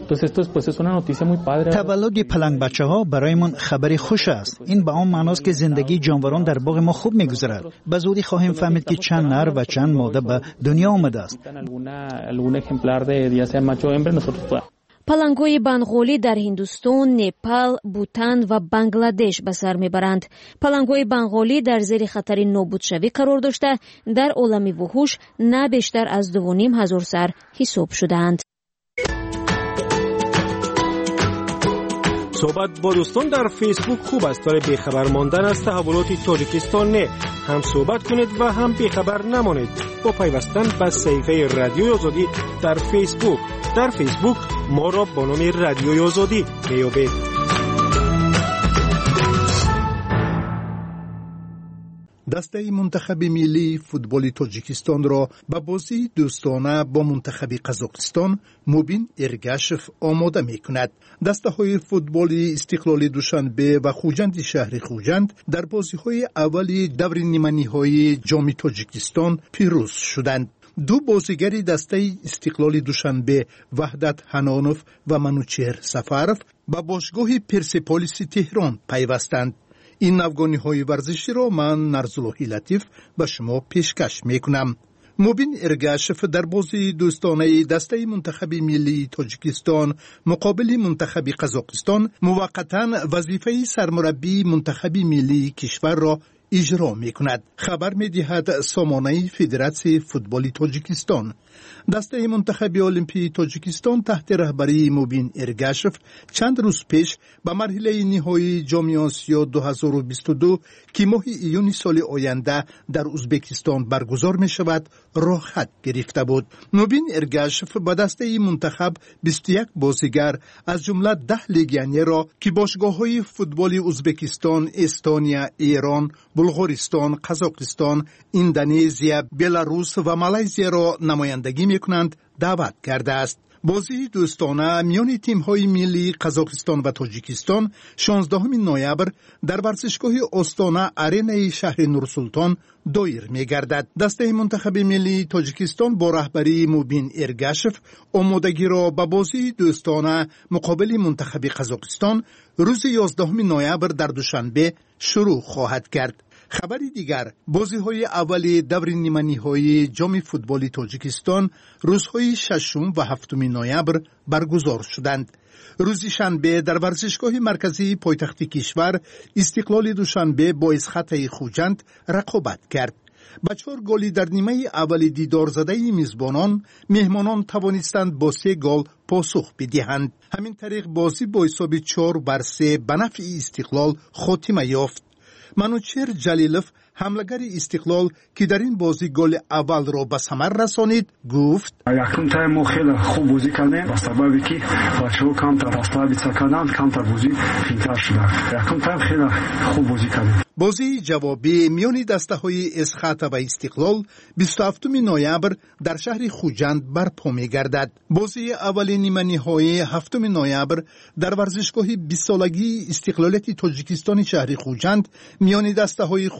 [SPEAKER 14] تولد پلنگ بچه ها برایمان خبری خوش است. این به آن معناست که زندگی جانوران در باغ ما خوب میگذرد. به زودی خواهیم فهمید که چند نر و چند ماده به دنیا آمده است.
[SPEAKER 13] پلنگ‌های بنغولی در هندوستان، نپال، بوتان و بنگلادش به سر میبرند. پلنگ‌های بنغولی در زیر خطر نابود شوی قرار داشته در عالم وحوش نه بیشتر از 2,500 سر حساب شدند.
[SPEAKER 9] صحبت با دوستان در فیسبوک خوب است، برای بیخبر ماندن از تحولات تاجیکستان نه. هم صحبت کنید و هم بیخبر نمانید با پیوستن به صفحه رادیوی آزادی در فیسبوک. در فیسبوک ما را با نام رادیوی آزادی میابید.
[SPEAKER 2] دسته منتخب ملی فوتبال تاجیکستان را به بازی دوستانه با منتخب قزاقستان موبین ارگاشف آماده می کند. دسته های فوتبال استقلال دوشنبه و خوجند شهر خوجند در بازی های اولی دور نیمه های جام تاجیکستان پیروز شدند. دو بازیگر دسته استقلال دوشنبه وحدت حنانوف و منوچهر سفرов به باشگاه پرسپولیس تهران پیوستند. این افغانی های ورزشی را من نرزاللهی لطیف به شما پیشکش می کنم. موبین ارگاشف در بازی دوستانه دسته منتخب ملی تاجیکستان مقابل منتخب قزاقستان موقتا وظیفه سرمربی منتخب ملی کشور را اجرا می کند. خبر می دهد سامانه فدراسیون فوتبال تاجیکستان. دسته منتخب المپی تاجیکستان تحت رهبری موبین ارگاشف چند روز پیش به مرحله نهایی جام آسیا 2022 که ماه ایون سال آینده در ازبکستان برگزار می شود راه خط گرفته بود. موبین ارگاشف با دسته منتخب 21 بازیگر از جمله 10 لگیونر را که باشگاه‌های فوتبال ازبکستان، استونیا، ایران، بلغارستان، قزاقستان، اندونزیا، بلاروس و مالزی را نمایندگی می‌کنند دعوت کرده است. بازی دوستانه میان تیم‌های ملی قزاقستان و تاجیکستان 16 نوامبر در ورزشگاه آستانه آرینای شهر نورسلطان دایر می‌گردد. دسته منتخب ملی تاجیکستان با رهبری موبین ارگاشف آمادگی را به بازی دوستانه مقابل منتخب قزاقستان روز 11 نوامبر در دوشنبه شروع خواهد کرد. خبری دیگر، بازی‌های اولی دور نیمه نهایی جام فوتبال تاجیکستان روزهای 6 و 7 نوامبر برگزار شدند. روز شنبه در ورزشگاه مرکزی پایتخت کشور استقلال دوشنبه با اسخط خوجند رقابت کرد. با 4 گلی در نیمه اول دیدار زده میزبانان، مهمانان توانستند با 3 گل پاسخ بدهند. همین طریق بازی با حساب 4-3 به نفع استقلال خاتمه یافت. منوچهر جلیلوف حملگر استقلال که در این بازی گل اول را به ثمر رسانید گفت
[SPEAKER 4] یکم تایم ما خیلی خوب بازی کردیم با سببی که بچه‌ها کمتر رفتار کردن کمتر بازی بهتر شد. یکم تایم خیلی خوب بازی کردیم.
[SPEAKER 2] بازی جوابی میان دسته‌های اسخط و استقلال 27 نوامبر در شهر خوجند برپا می‌گردد. بازی اول نیمه نهایی 7 نوامبر در ورزشگاه 20 سالگی استقلالیت تاجیکستان شهر خوجند میان دسته‌های خوجند و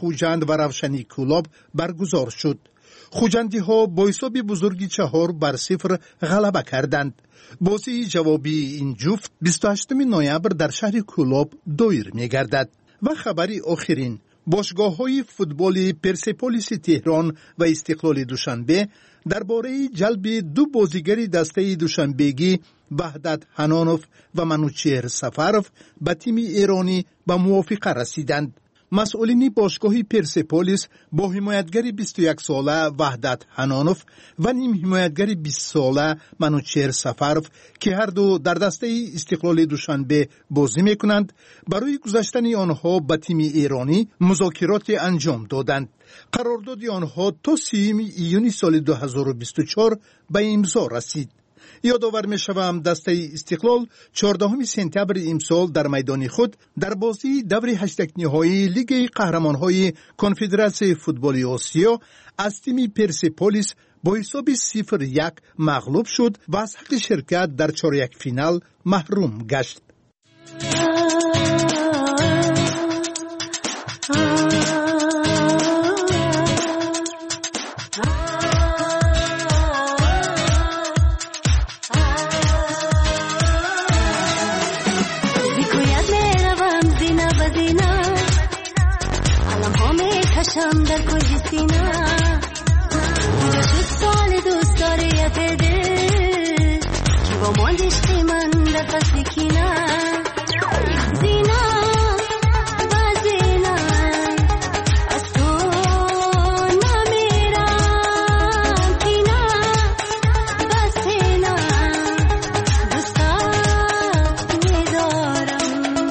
[SPEAKER 2] و روشنی کلوب برگزار شد. خوجندی ها با حساب بزرگی 4-0 غلبه کردند. بازی جوابی این جفت 28 نوامبر در شهر کلوب دایر می گردد. و خبری آخرین، باشگاه های فوتبال پرسپولیس تهران و استقلال دوشنبه درباره جلب 2 بازیگر دسته دوشنبگی وحدت حنانوف و منوچهر سفروف به تیم ایرانی به موافقه رسیدند. مسئولین باشگاه پرسپولیس با حمایتگر 21 ساله وحدت حنانوف و نیم حمایتگر 20 ساله منوچهر سفروف که هر دو در دسته استقلال دوشنبه بازی میکنند، برای گذاشتن آنها به تیم ایرانی مذاکرات انجام دادند. قرارداد آنها تا 30 ایون سال 2024 به امضا رسید. یادآور می‌شوم دسته استقلال 14 سپتامبر امسال در میدان خود در بازی دور 8 نهایی لیگ قهرمان‌های کنفدراسیون فوتبال آسیا از تیم پرسپولیس با حساب 0-1 مغلوب شد و از حق شرکت در چهارک فینال محروم گشت.
[SPEAKER 5] شم در کجی سینا اینجا شد سال دوست داره یه بده که با ما دشتی من در فصل کینا زینا و زینا از تو نمیرم کینا و سینا دوستا میدارم.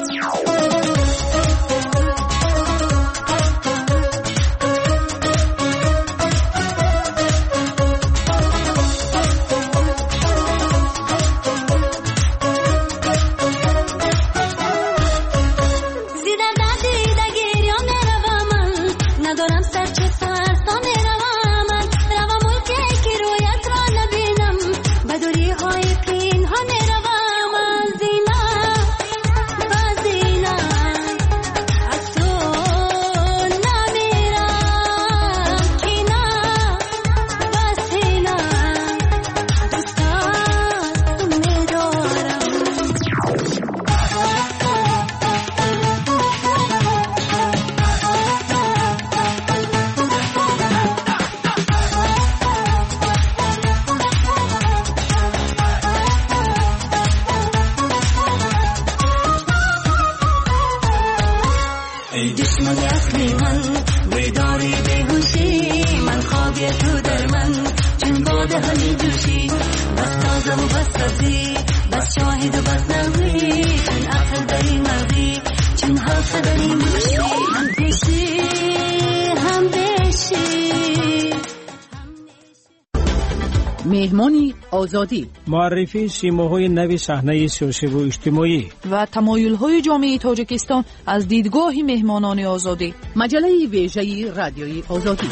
[SPEAKER 6] مهمانی آزادی،
[SPEAKER 10] معرفی سیماهای نوی صحنه سیاسی و اجتماعی
[SPEAKER 1] و تمایل‌های جامعه تاجیکستان از دیدگاه مهمانان آزادی.
[SPEAKER 6] مجله ویژه رادیوی آزادی.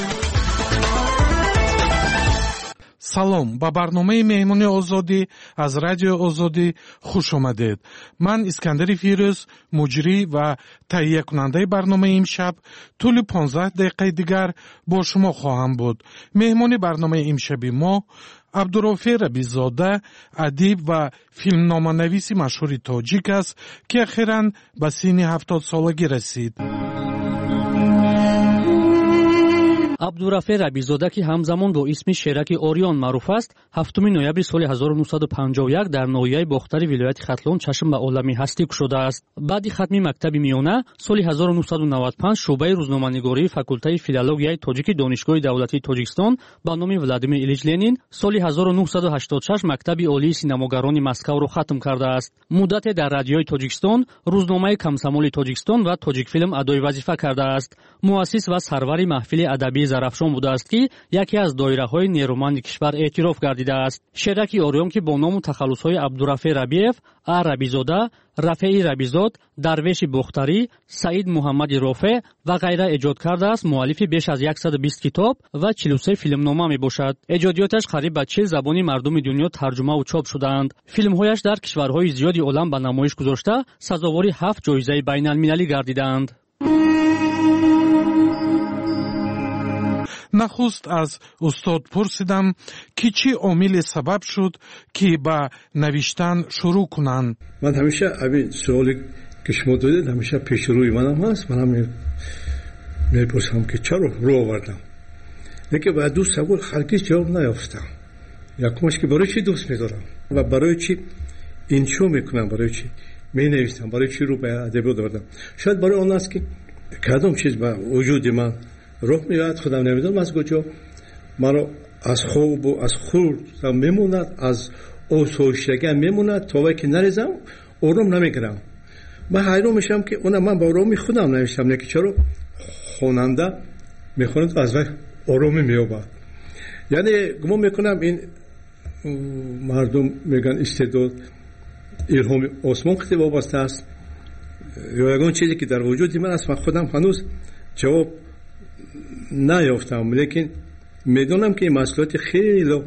[SPEAKER 12] салом ба барномаи меҳмони озодӣ аз радиои озодӣ хуш омадед. ман искандари фирӯз муҷрӣ ва таҳиякунандаи барномаи имшаб тӯли 15 дақиқаи дигар бо шумо хоҳам буд. меҳмони барномаи имшаби мо абдурофе рабизода, адиб ва филмноманависи машҳури тоҷик аст ки ахиран ба синни 70 солагӣ расид.
[SPEAKER 19] абдурафе рабизода ки ҳамзамон бо исми шераки орион маъруф аст, 7 ноябри соли 1951 дар ноҳияи бохтари вилояти хатлон чашм ба олами ҳастӣ кушодааст. баъди хатми мактаби миёна соли 1995 шӯъбаи рӯзноманигории факултаи филологияи тоҷики донишгоҳи давлатии тоҷикистон ба номи Владимир Илич Ленин соли 1986 мактаби олии синамогарони Москавро хатм кардааст. муддате дар радиои тоҷикистон, рӯзномаи Комсомоли тоҷикистон ва Тоҷикфилм адои вазифа кардааст. муассис ва сарвари маҳфили адабии зарафшон будааст ки яке аз доираҳои нерӯманди кишвар эътироф гардидааст. шераки орион ки бо ному тахаллусҳои Абдурафе Рабиев, А. Рабизода, Рафеи Рабизод, Дарвеши Бухтарӣ, Саид Муҳаммади Рофе ва ғайра эҷод кардааст. муаллифи беш аз 120 китоб ва 43 филмнома мебошад. эҷодиёташ қариб ба 40 забони мардуми дунё тарҷумаву чоп шудаанд. филмҳояш дар кишварҳои зиёди олам ба намоиш гузошта сазовори 7 ҷоизаи байналмилалӣ гардидаанд.
[SPEAKER 12] нахуст аз устод пурсидам ки чӣ омиле сабаб шуд ки ба навиштан шурӯъ кунанд.
[SPEAKER 15] ман ҳамеша ҳамин суоле ки шумо додед ҳамеша пешрӯи манам ҳаст. манам мепурсам ки чаро рӯ овардам, лекин ба ду савол ҳаргиз ҷавоб наёфтам. якумаш ки барои чӣ дӯст медорам ва барои чӣ иншо мекунам, барои чӣ менависам, барои чӣ рӯ ба адабиёт овардам. шояд барои он аст ки кадом чиз ба вуҷуди ман роҳ меояд, худам намедонам аз куҷо маро аз хобу аз хурдам мемонад, аз осоиштагиам мемонад, то вақте ки нарезам ором намегирам. ман ҳайрон мешавам ки она ман ба ороми худам навиштам, лекин чаро хонанда мехонад аз вай оромӣ меёбад. яъне гумон мекунам ин мардум мегӯянд истеъдод илҳоми осмон хеле вобаста аст ё ягон чизе ки дар вуҷуди ман аст. ман худам ҳанӯз ҷавоб наёфтам, лекин медонам ки ин масъулияти хеле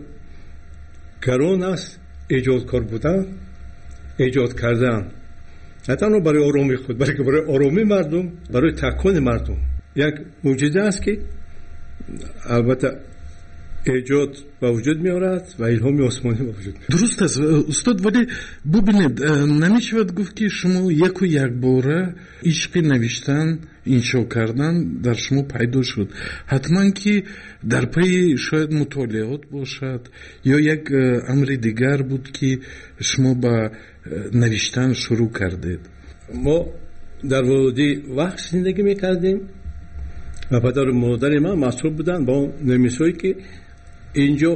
[SPEAKER 15] гарон аст. эҷодкор будан, эҷод кардан на танҳо барои оромии худ, балки барои оромии мардум, барои такони мардум як мӯъҷиза аст ки албатта эҷод ба вуҷуд меорад ва илҳоми осмонӣ ба вуҷуд меорад.
[SPEAKER 12] дуруст аст устод, вале бубинед, намешавад гуфт ки шумо яку якбора ишқи навиштан, иншо кардан дар шумо пайдо шуд. ҳатман ки дар пайи шояд мутолиот бошад ё як амри дигар буд ки шумо ба навиштан шурӯъ кардед?
[SPEAKER 15] мо дар води вақт зиндагӣ мекардем ва падару модари ман масъул буданд ба он намисҳое ки инҷо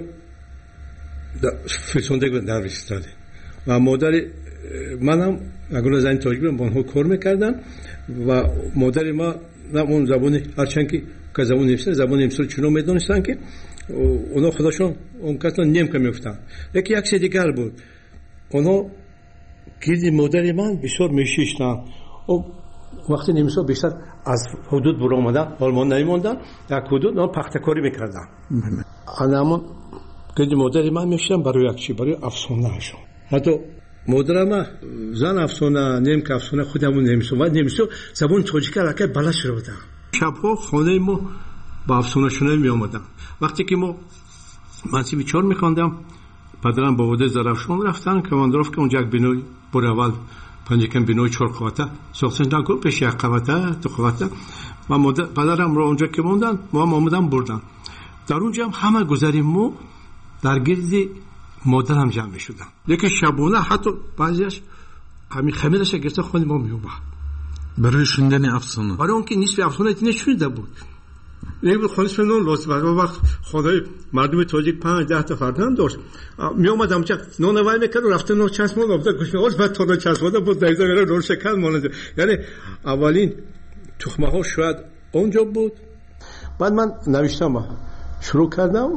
[SPEAKER 15] фирсонда дар Австралия ва модари манам ягона зани тоҷик ба онҳо кор мекарданд ва модари ман он забони ҳарчанд ки забони немисӣ забони немисиро чунон медонистанд ки онҳо худашон он касро немка мегуфтанд. лекин як чизи дигар буд, онҳо гирди модари ман бисёр мешиштанд. вақти немисҳо бештар аз ҳудуд буромадан олмон намемонданд, як ҳудуд он пахтакорӣ мекарданд. анамон гирди модари ман мешиштанд барои як чи, барои афсонаашон. ҳатто модарам зан афсона, немка афсона, худамон немисо ва немисо забони тоҷика ракай баланд шуда буданд. шабҳо хонаи мо ба афсонашунавӣ меомаданд. вақте ки мо мансиби 4 мехондам, падарам ба водаи Зарафшон рафтанд, командировка онҷа як бинои бори аввал панҷакам бинои 4 қавата сохтан дар гуфт пеш як қавата 2 қавата ва падарамро онҷа ки монданд, мо ҳам омадан бурданд. дар онҷа ҳам ҳама гузари мо дар гирди модарам ҷамъ мешуданд. лекин шабона ҳатто баъзеаш ҳамин хамираша гирфта хони мо меёбад
[SPEAKER 12] барои шундани афсона,
[SPEAKER 15] барои он ки нисфи афсона нешунида буд. лекин хонисфи нон лозим аст. вақт хонаи мардуми тоҷик 5-10 та фарзанд дошт. меомадам чак нон вай мекард, рафта нон часмон обда гӯшмеош ба тона часмода буд дайза мера нон шакан монад. яъне аввалин тухмаҳо шояд онҷо буд. баъд ман навиштан шурӯъ кардам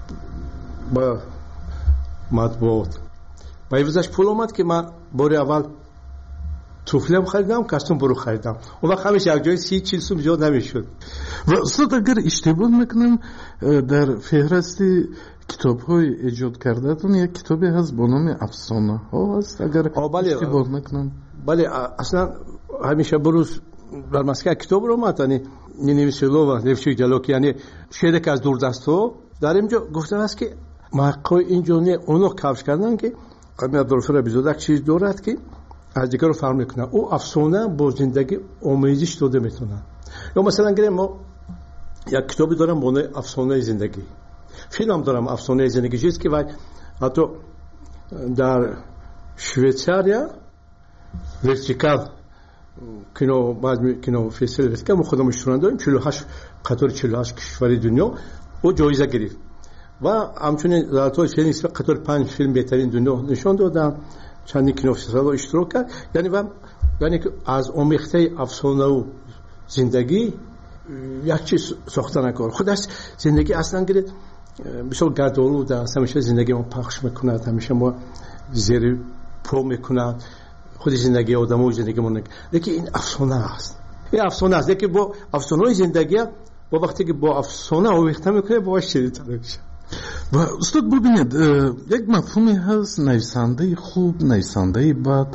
[SPEAKER 15] ба матбуот. ба ивзаш пул омад ки ман бори аввал туфлиам харидам, костюм бурӯ харидам. он вақт ҳамеш якҷои 30-40 сум зиёд намешуд.
[SPEAKER 12] ва устод, агар иштибоҳ накунам, дар феҳристи китобҳои эҷод кардаатон як китобе ҳаст бо номи афсонаҳо аст, агар иштибоҳ накунам.
[SPEAKER 15] бале аслан ҳамеша бурӯз дар Москва китоб омад, яъне Невесилова, Левчик Ҷалоки, яъне шеъре ки аз дурдастҳо дар инҷо гуфтааст ки мақои инҷо не онҳо кавш карданд ки Абдулфар Абизода як чиз дорад ки аз дигарро фарқ мекунад. ӯ афсона бо зиндагӣ омезиш дода метавонад. ё масалан гирем мо як китобе дорам бо номи афсонаи зиндагӣ, филм дорам афсонаи зиндагӣ, чиз ки вай ҳатто дар Швейтсария вертикал кино баъзи кино фестивал вертикал мо худам иштирок дорем, 48 қатори 48 кишвари дунё ӯ ҷоиза гирифт ва ҳамчунин золотои филми қатори 5 филм беҳтарин дунё нишон доданд, чанди кинофестивалҳо иштирок кард. яъне аз омехтаи афсонаву зиндагӣ як чиз сохта накор. худаш зиндагӣ аслан гиред бисёр гардолуд аст, ҳамеша зиндагӣ мо пахш мекунад, ҳамеша мо зери по мекунад, худи зиндагӣ одамои зиндагӣ мо. лекин ин афсона аст, ин афсона аст. лекин бо афсонаи зиндагӣ бо вақте ки бо афсона омехта мекунем бо ширинтар мешавад.
[SPEAKER 12] ва устод бубинед, як мафҳуме ҳаст, нависандаи хуб, нависандаи бад,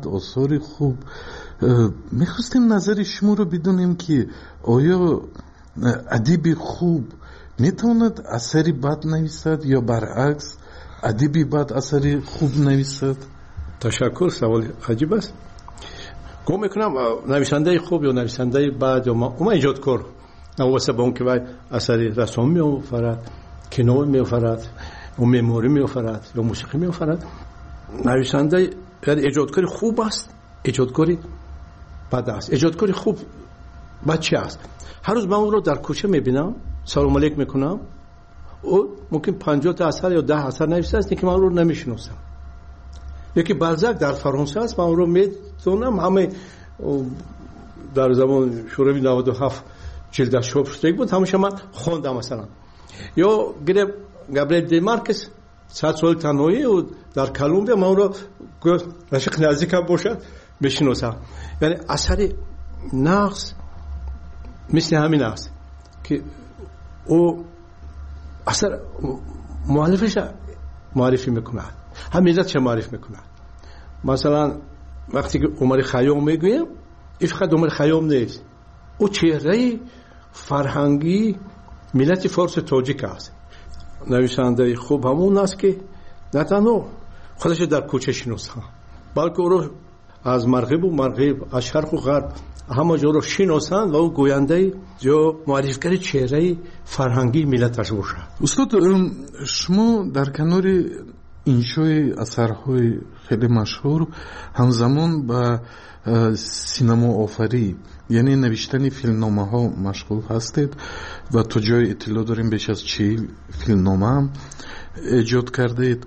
[SPEAKER 12] осори хуб. мехостем назари шуморо бидонем ки оё ادیب خوب میتواند اثری بد نویسد یا برعکس ادیبی بد اثری خوب نویسد؟
[SPEAKER 15] تشکر، سوال عجیب است. گم میکنم نویسنده خوب یا نویسنده بد یا ما ایجادکار نواسه با اون که وای اثری رسم میآفرد، کینو میآفرد، و معماری میآفرد یا موسیقی میآفرد. نویسنده یعنی ایجادکاری خوب است، ایجادکاری بد است. ایجادکاری خوب بچه است. هر روز من اون رو در کوچه میبینم، سلام علیک میکنم، او ممکن 50 تا اثر یا 10 اثر نوشته است که من رو نمیشناسم. یکی بالزاک در فرانسه است، من اون رو میدونم، همه در زمان شوروی 97 جلدش چاپ شده بود، همش من خواندم مثلا. یا گابریل دی مارکس 100 سال تنهایی و در کلمبیا، من اون رو رشق نزدیکم باشد میشناسم. یعنی اثر نقص مثل همین است که او اثر مؤلفش معرفی میکند، هم ملت چه معرفی میکند. مثلا وقتی که عمر خیام میگویم، این فقط عمر خیام نیست، او چهره فرهنگی ملت فارس تاجیک است. نویسنده خوب همون است که نه تنها خودش در کوچه شناسه، بلکه او رو از مغرب و مغرب، از شرق و غرب همه جا رو شناسند و او گوینده یا معرفیگر چهره فرهنگی ملتش باشد.
[SPEAKER 12] استاد، شما در کنار انشای اثرهای خیلی مشهور همزمان با سینما آفری یعنی نوشتن فیلمنامه ها مشغول هستید و تا جای اطلاع داریم بیش از 40 فیلمنامه هم ایجاد کردید.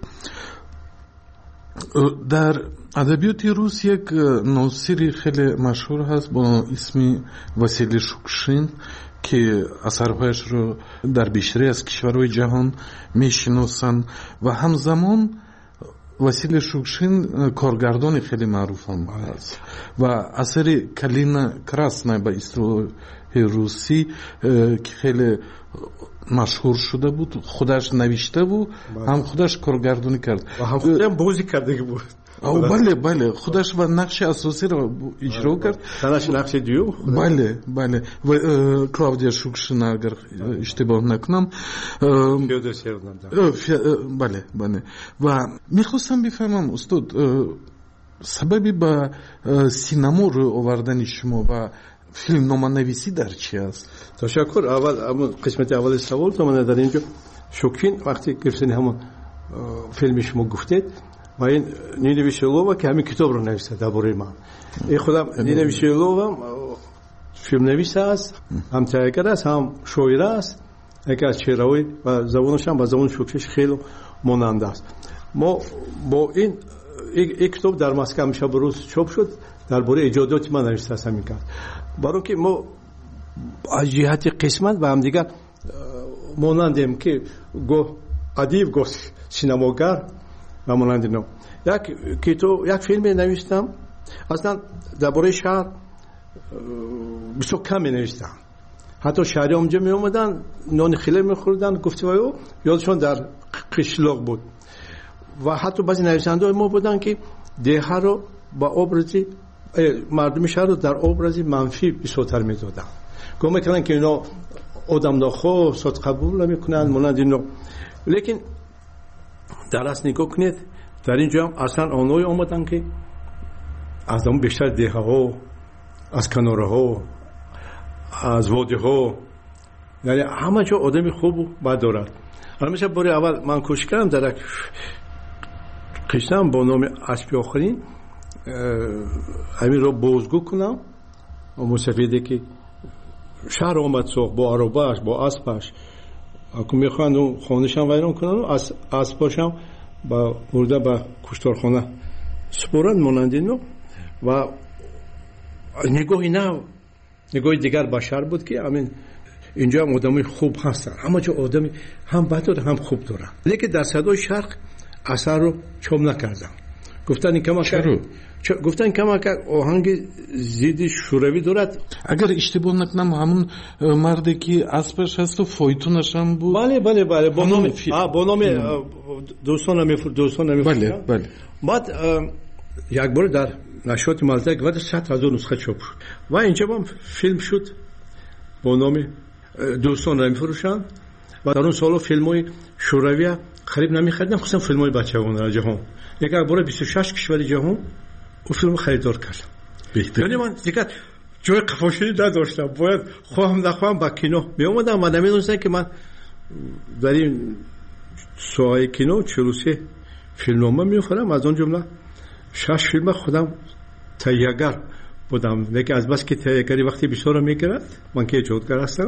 [SPEAKER 12] در ادبیات روس یک ناصری خیلی مشهور هست با اسم واسیلی شوکشین که اثرهایش رو در بیشتری از کشورهای جهان میشناسند و همزمان واسیلی شوکشین کارگردان خیلی معروف هم هست و اثر کلینا کراسنا به اصطلاح روسی که خیلی مشهور شده بود، خودش نوشته بود، هم خودش کارگردانی کرد
[SPEAKER 15] و هم خودش بازی کرده بود.
[SPEAKER 12] بله خودش و نقش اساسی رو اجرا کرد.
[SPEAKER 15] تنش نقش دیو.
[SPEAKER 12] بله و کلاودیا شوکشین اگر اشتباه نکنم. بله و میخواستم بفهمم استاد سببی با سینما رو آوردن شما و فیلمنامه نویسی در چی است؟
[SPEAKER 15] تشکر. اول قسمت اول سوال تو من در اینجا شوکین وقتی گفتین همون فیلم شما گفتید و این نینا ویشلووا که همین کتاب رو نوشته درباره من. این خودم نینا ویشلووا فیلم نویس است، هم تهیه‌گر است، هم شاعر است. یکی از چهره‌های و زبانش هم با زبان شوکیش خیلی ماننده است. ما با این کتاب در مسکو میشه بروز چاپ شد درباره ایجادات من نوشته است همین کرد. برای که ما از جهت قسمت با هم دیگر مانندیم که گو ادیب گو سینماگر و مانند اینا. یک فیلم نوشتم اصلا درباره شهر بسیار کم نوشتم. حتی شهری اونجا می اومدن نان خیلی میخوردن، گفته وایو یادشون در قشلاق بود و حتی بعضی نویسنده ما بودن که دیه رو با ابرزی مردم شهر رو در ابرزی منفی بسیارتر میدادن. گفت میکنن که اینا آدم ناخواه صد قبول نمیکنن مانند اینا. لیکن در اصل نگاه کنید در اینجا هم اصلا آنهایی آمدن که از اون بیشتر دیه ها، از کناره ها، از واده ها، یعنی همه جا آدمی خوب و بد دارد. همیشه باری اول من کوشش کردم در یک قصه با نام اسب آخرین همین را بازگو کنم و مستفیده که شهر آمد ساخت با عرباش با اسبش اگه میخواند اون خانهش هم ویران کنن و اسباش هم با برده با کشتارخانه سپرند مانند اینو. و نگاهی نه نگاهی دیگر بشر بود که همین اینجا هم آدمی خوب هستن، همه جا آدمی هم بد داره هم خوب داره. لیکن در صدای شرق اثر رو چوب نکردن. گفتن این کما که آهنگ زیدی شوروی دارد.
[SPEAKER 12] اگر اشتباه نکنم همون مردی که اسبش هست و فایتونش هم بود.
[SPEAKER 15] بله با نام دوستان نمیفرد.
[SPEAKER 12] بله.
[SPEAKER 15] بعد یک بار در نشریات مالزاک و 100,000 نسخه چاپ شد و اینجا هم فیلم شد با نام دوستان را میفروشند و در اون سالو فیلم‌های شوروی خرید نمی‌خریدن، خصوصا فیلم‌های بچگان در جهان. یک بار 26 کشور جهان اون فیلم خریدار کردم. یعنی من دیگه جای قفاشی نداشتم، باید خواهم نخواهم با کینو می اومدم و نمیدونستم که من در این ساحه کینو 43 فیلمنامه می‌آورم. از اون جمله 6 فیلم خودم تهیه‌گر بودم. لیکن از بس که تهیه‌گری وقتی بیشتر می‌گیرد، من که ایجادگر هستم،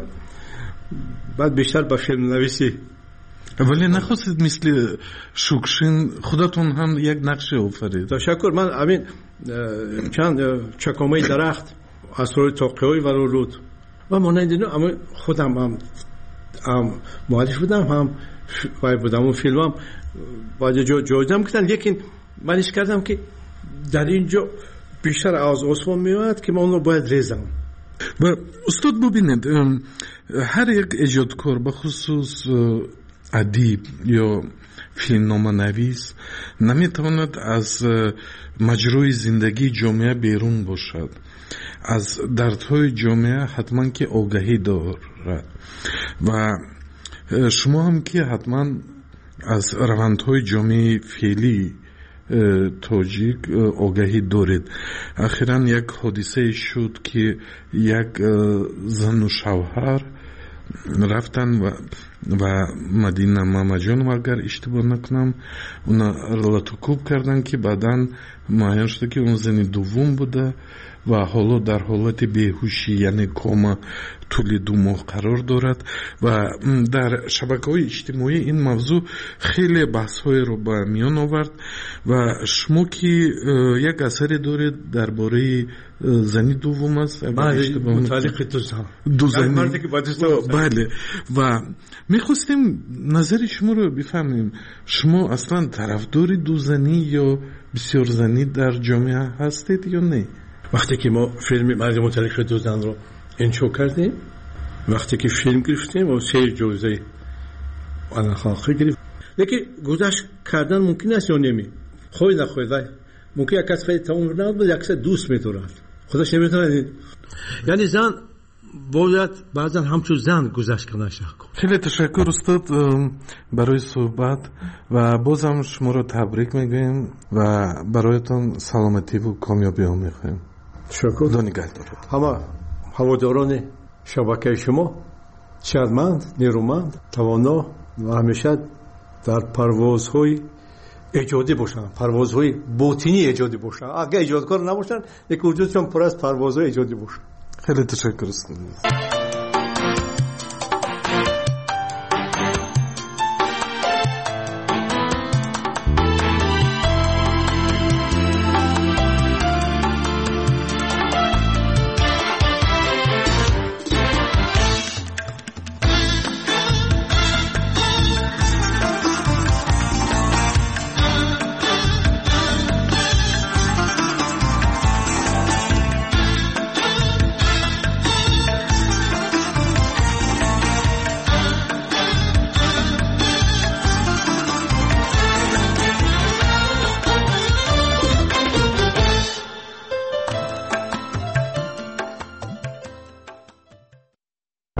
[SPEAKER 15] بعد بیشتر به فیلم نویسی.
[SPEAKER 12] ولی نخواستید مثل شوکشین خودتون هم یک نقشه آفرید؟
[SPEAKER 15] تشکر. من همین چند چکامه درخت اسرار توقیه‌ای و رود و مانند اینا، اما خودم هم مؤلف بودم، هم وای بودم. اون فیلمم باید جایزم کردن، لیکن من ایش کردم که در اینجا بیشتر از عثمان میاد که من اون رو باید ریزم.
[SPEAKER 12] و استاد ببینید، هر یک ایجادکار به خصوص ادیب یا فیلمنامه نویس نمیتواند از مجروی زندگی جامعه بیرون باشد. از دردهای جامعه حتما که آگاهی دارد و شما هم که حتما از روندهای جامعه فعلی تاجیک آگاهی دارید. اخیراً یک حادثه شد که یک زن و شوهر رفتن و مدینه مامجان اگر اشتباه نکنم اونا رلاتوکوب کردن که بعداً معین شد که اون زن دوم بوده و حالا در حالت بیهوشی یعنی کوما طول 2 ماه قرار دارد و در شبکه‌های اجتماعی این موضوع خیلی بحث‌های رو به میان آورد و شما که یک اثری دارید درباره زنی دوم است،
[SPEAKER 15] متعلق دو زن
[SPEAKER 12] بله، و میخواستیم نظر شما رو بفهمیم. شما اصلا طرفدار دو زنی یا بسیار زنی در جامعه هستید یا نه؟
[SPEAKER 15] وقتی که ما فیلم مرد متعلق دو زن رو انشا کردیم، وقتی که فیلم گرفتیم و 3 جایزه آنخاخی گرفت، لیکن گذشت کردن ممکن است یا نمی خواهی نخواهی ممکن یک کس خیلی تمام نبود، یک کس دوست میتورد خودش نمیتونه. یعنی زن باید بعضا همچون زن گذشت کنه.
[SPEAKER 12] خیلی تشکر استاد برای صحبت و بازم شما رو تبریک میگویم و برایتان سلامتی و کامیابی ها میخوایم.
[SPEAKER 15] تشکر.
[SPEAKER 12] خدا نگهدارت.
[SPEAKER 15] همه هواداران شبکه شما شادمند، نیرومند، توانا و همیشه در پروازهای ایجادی باشن، پروازهای باطنی ایجادی باشن. اگه ایجادکار نباشن، یک وجودشون پر از پروازهای ایجادی باشن.
[SPEAKER 12] خیلی تشکر استاد.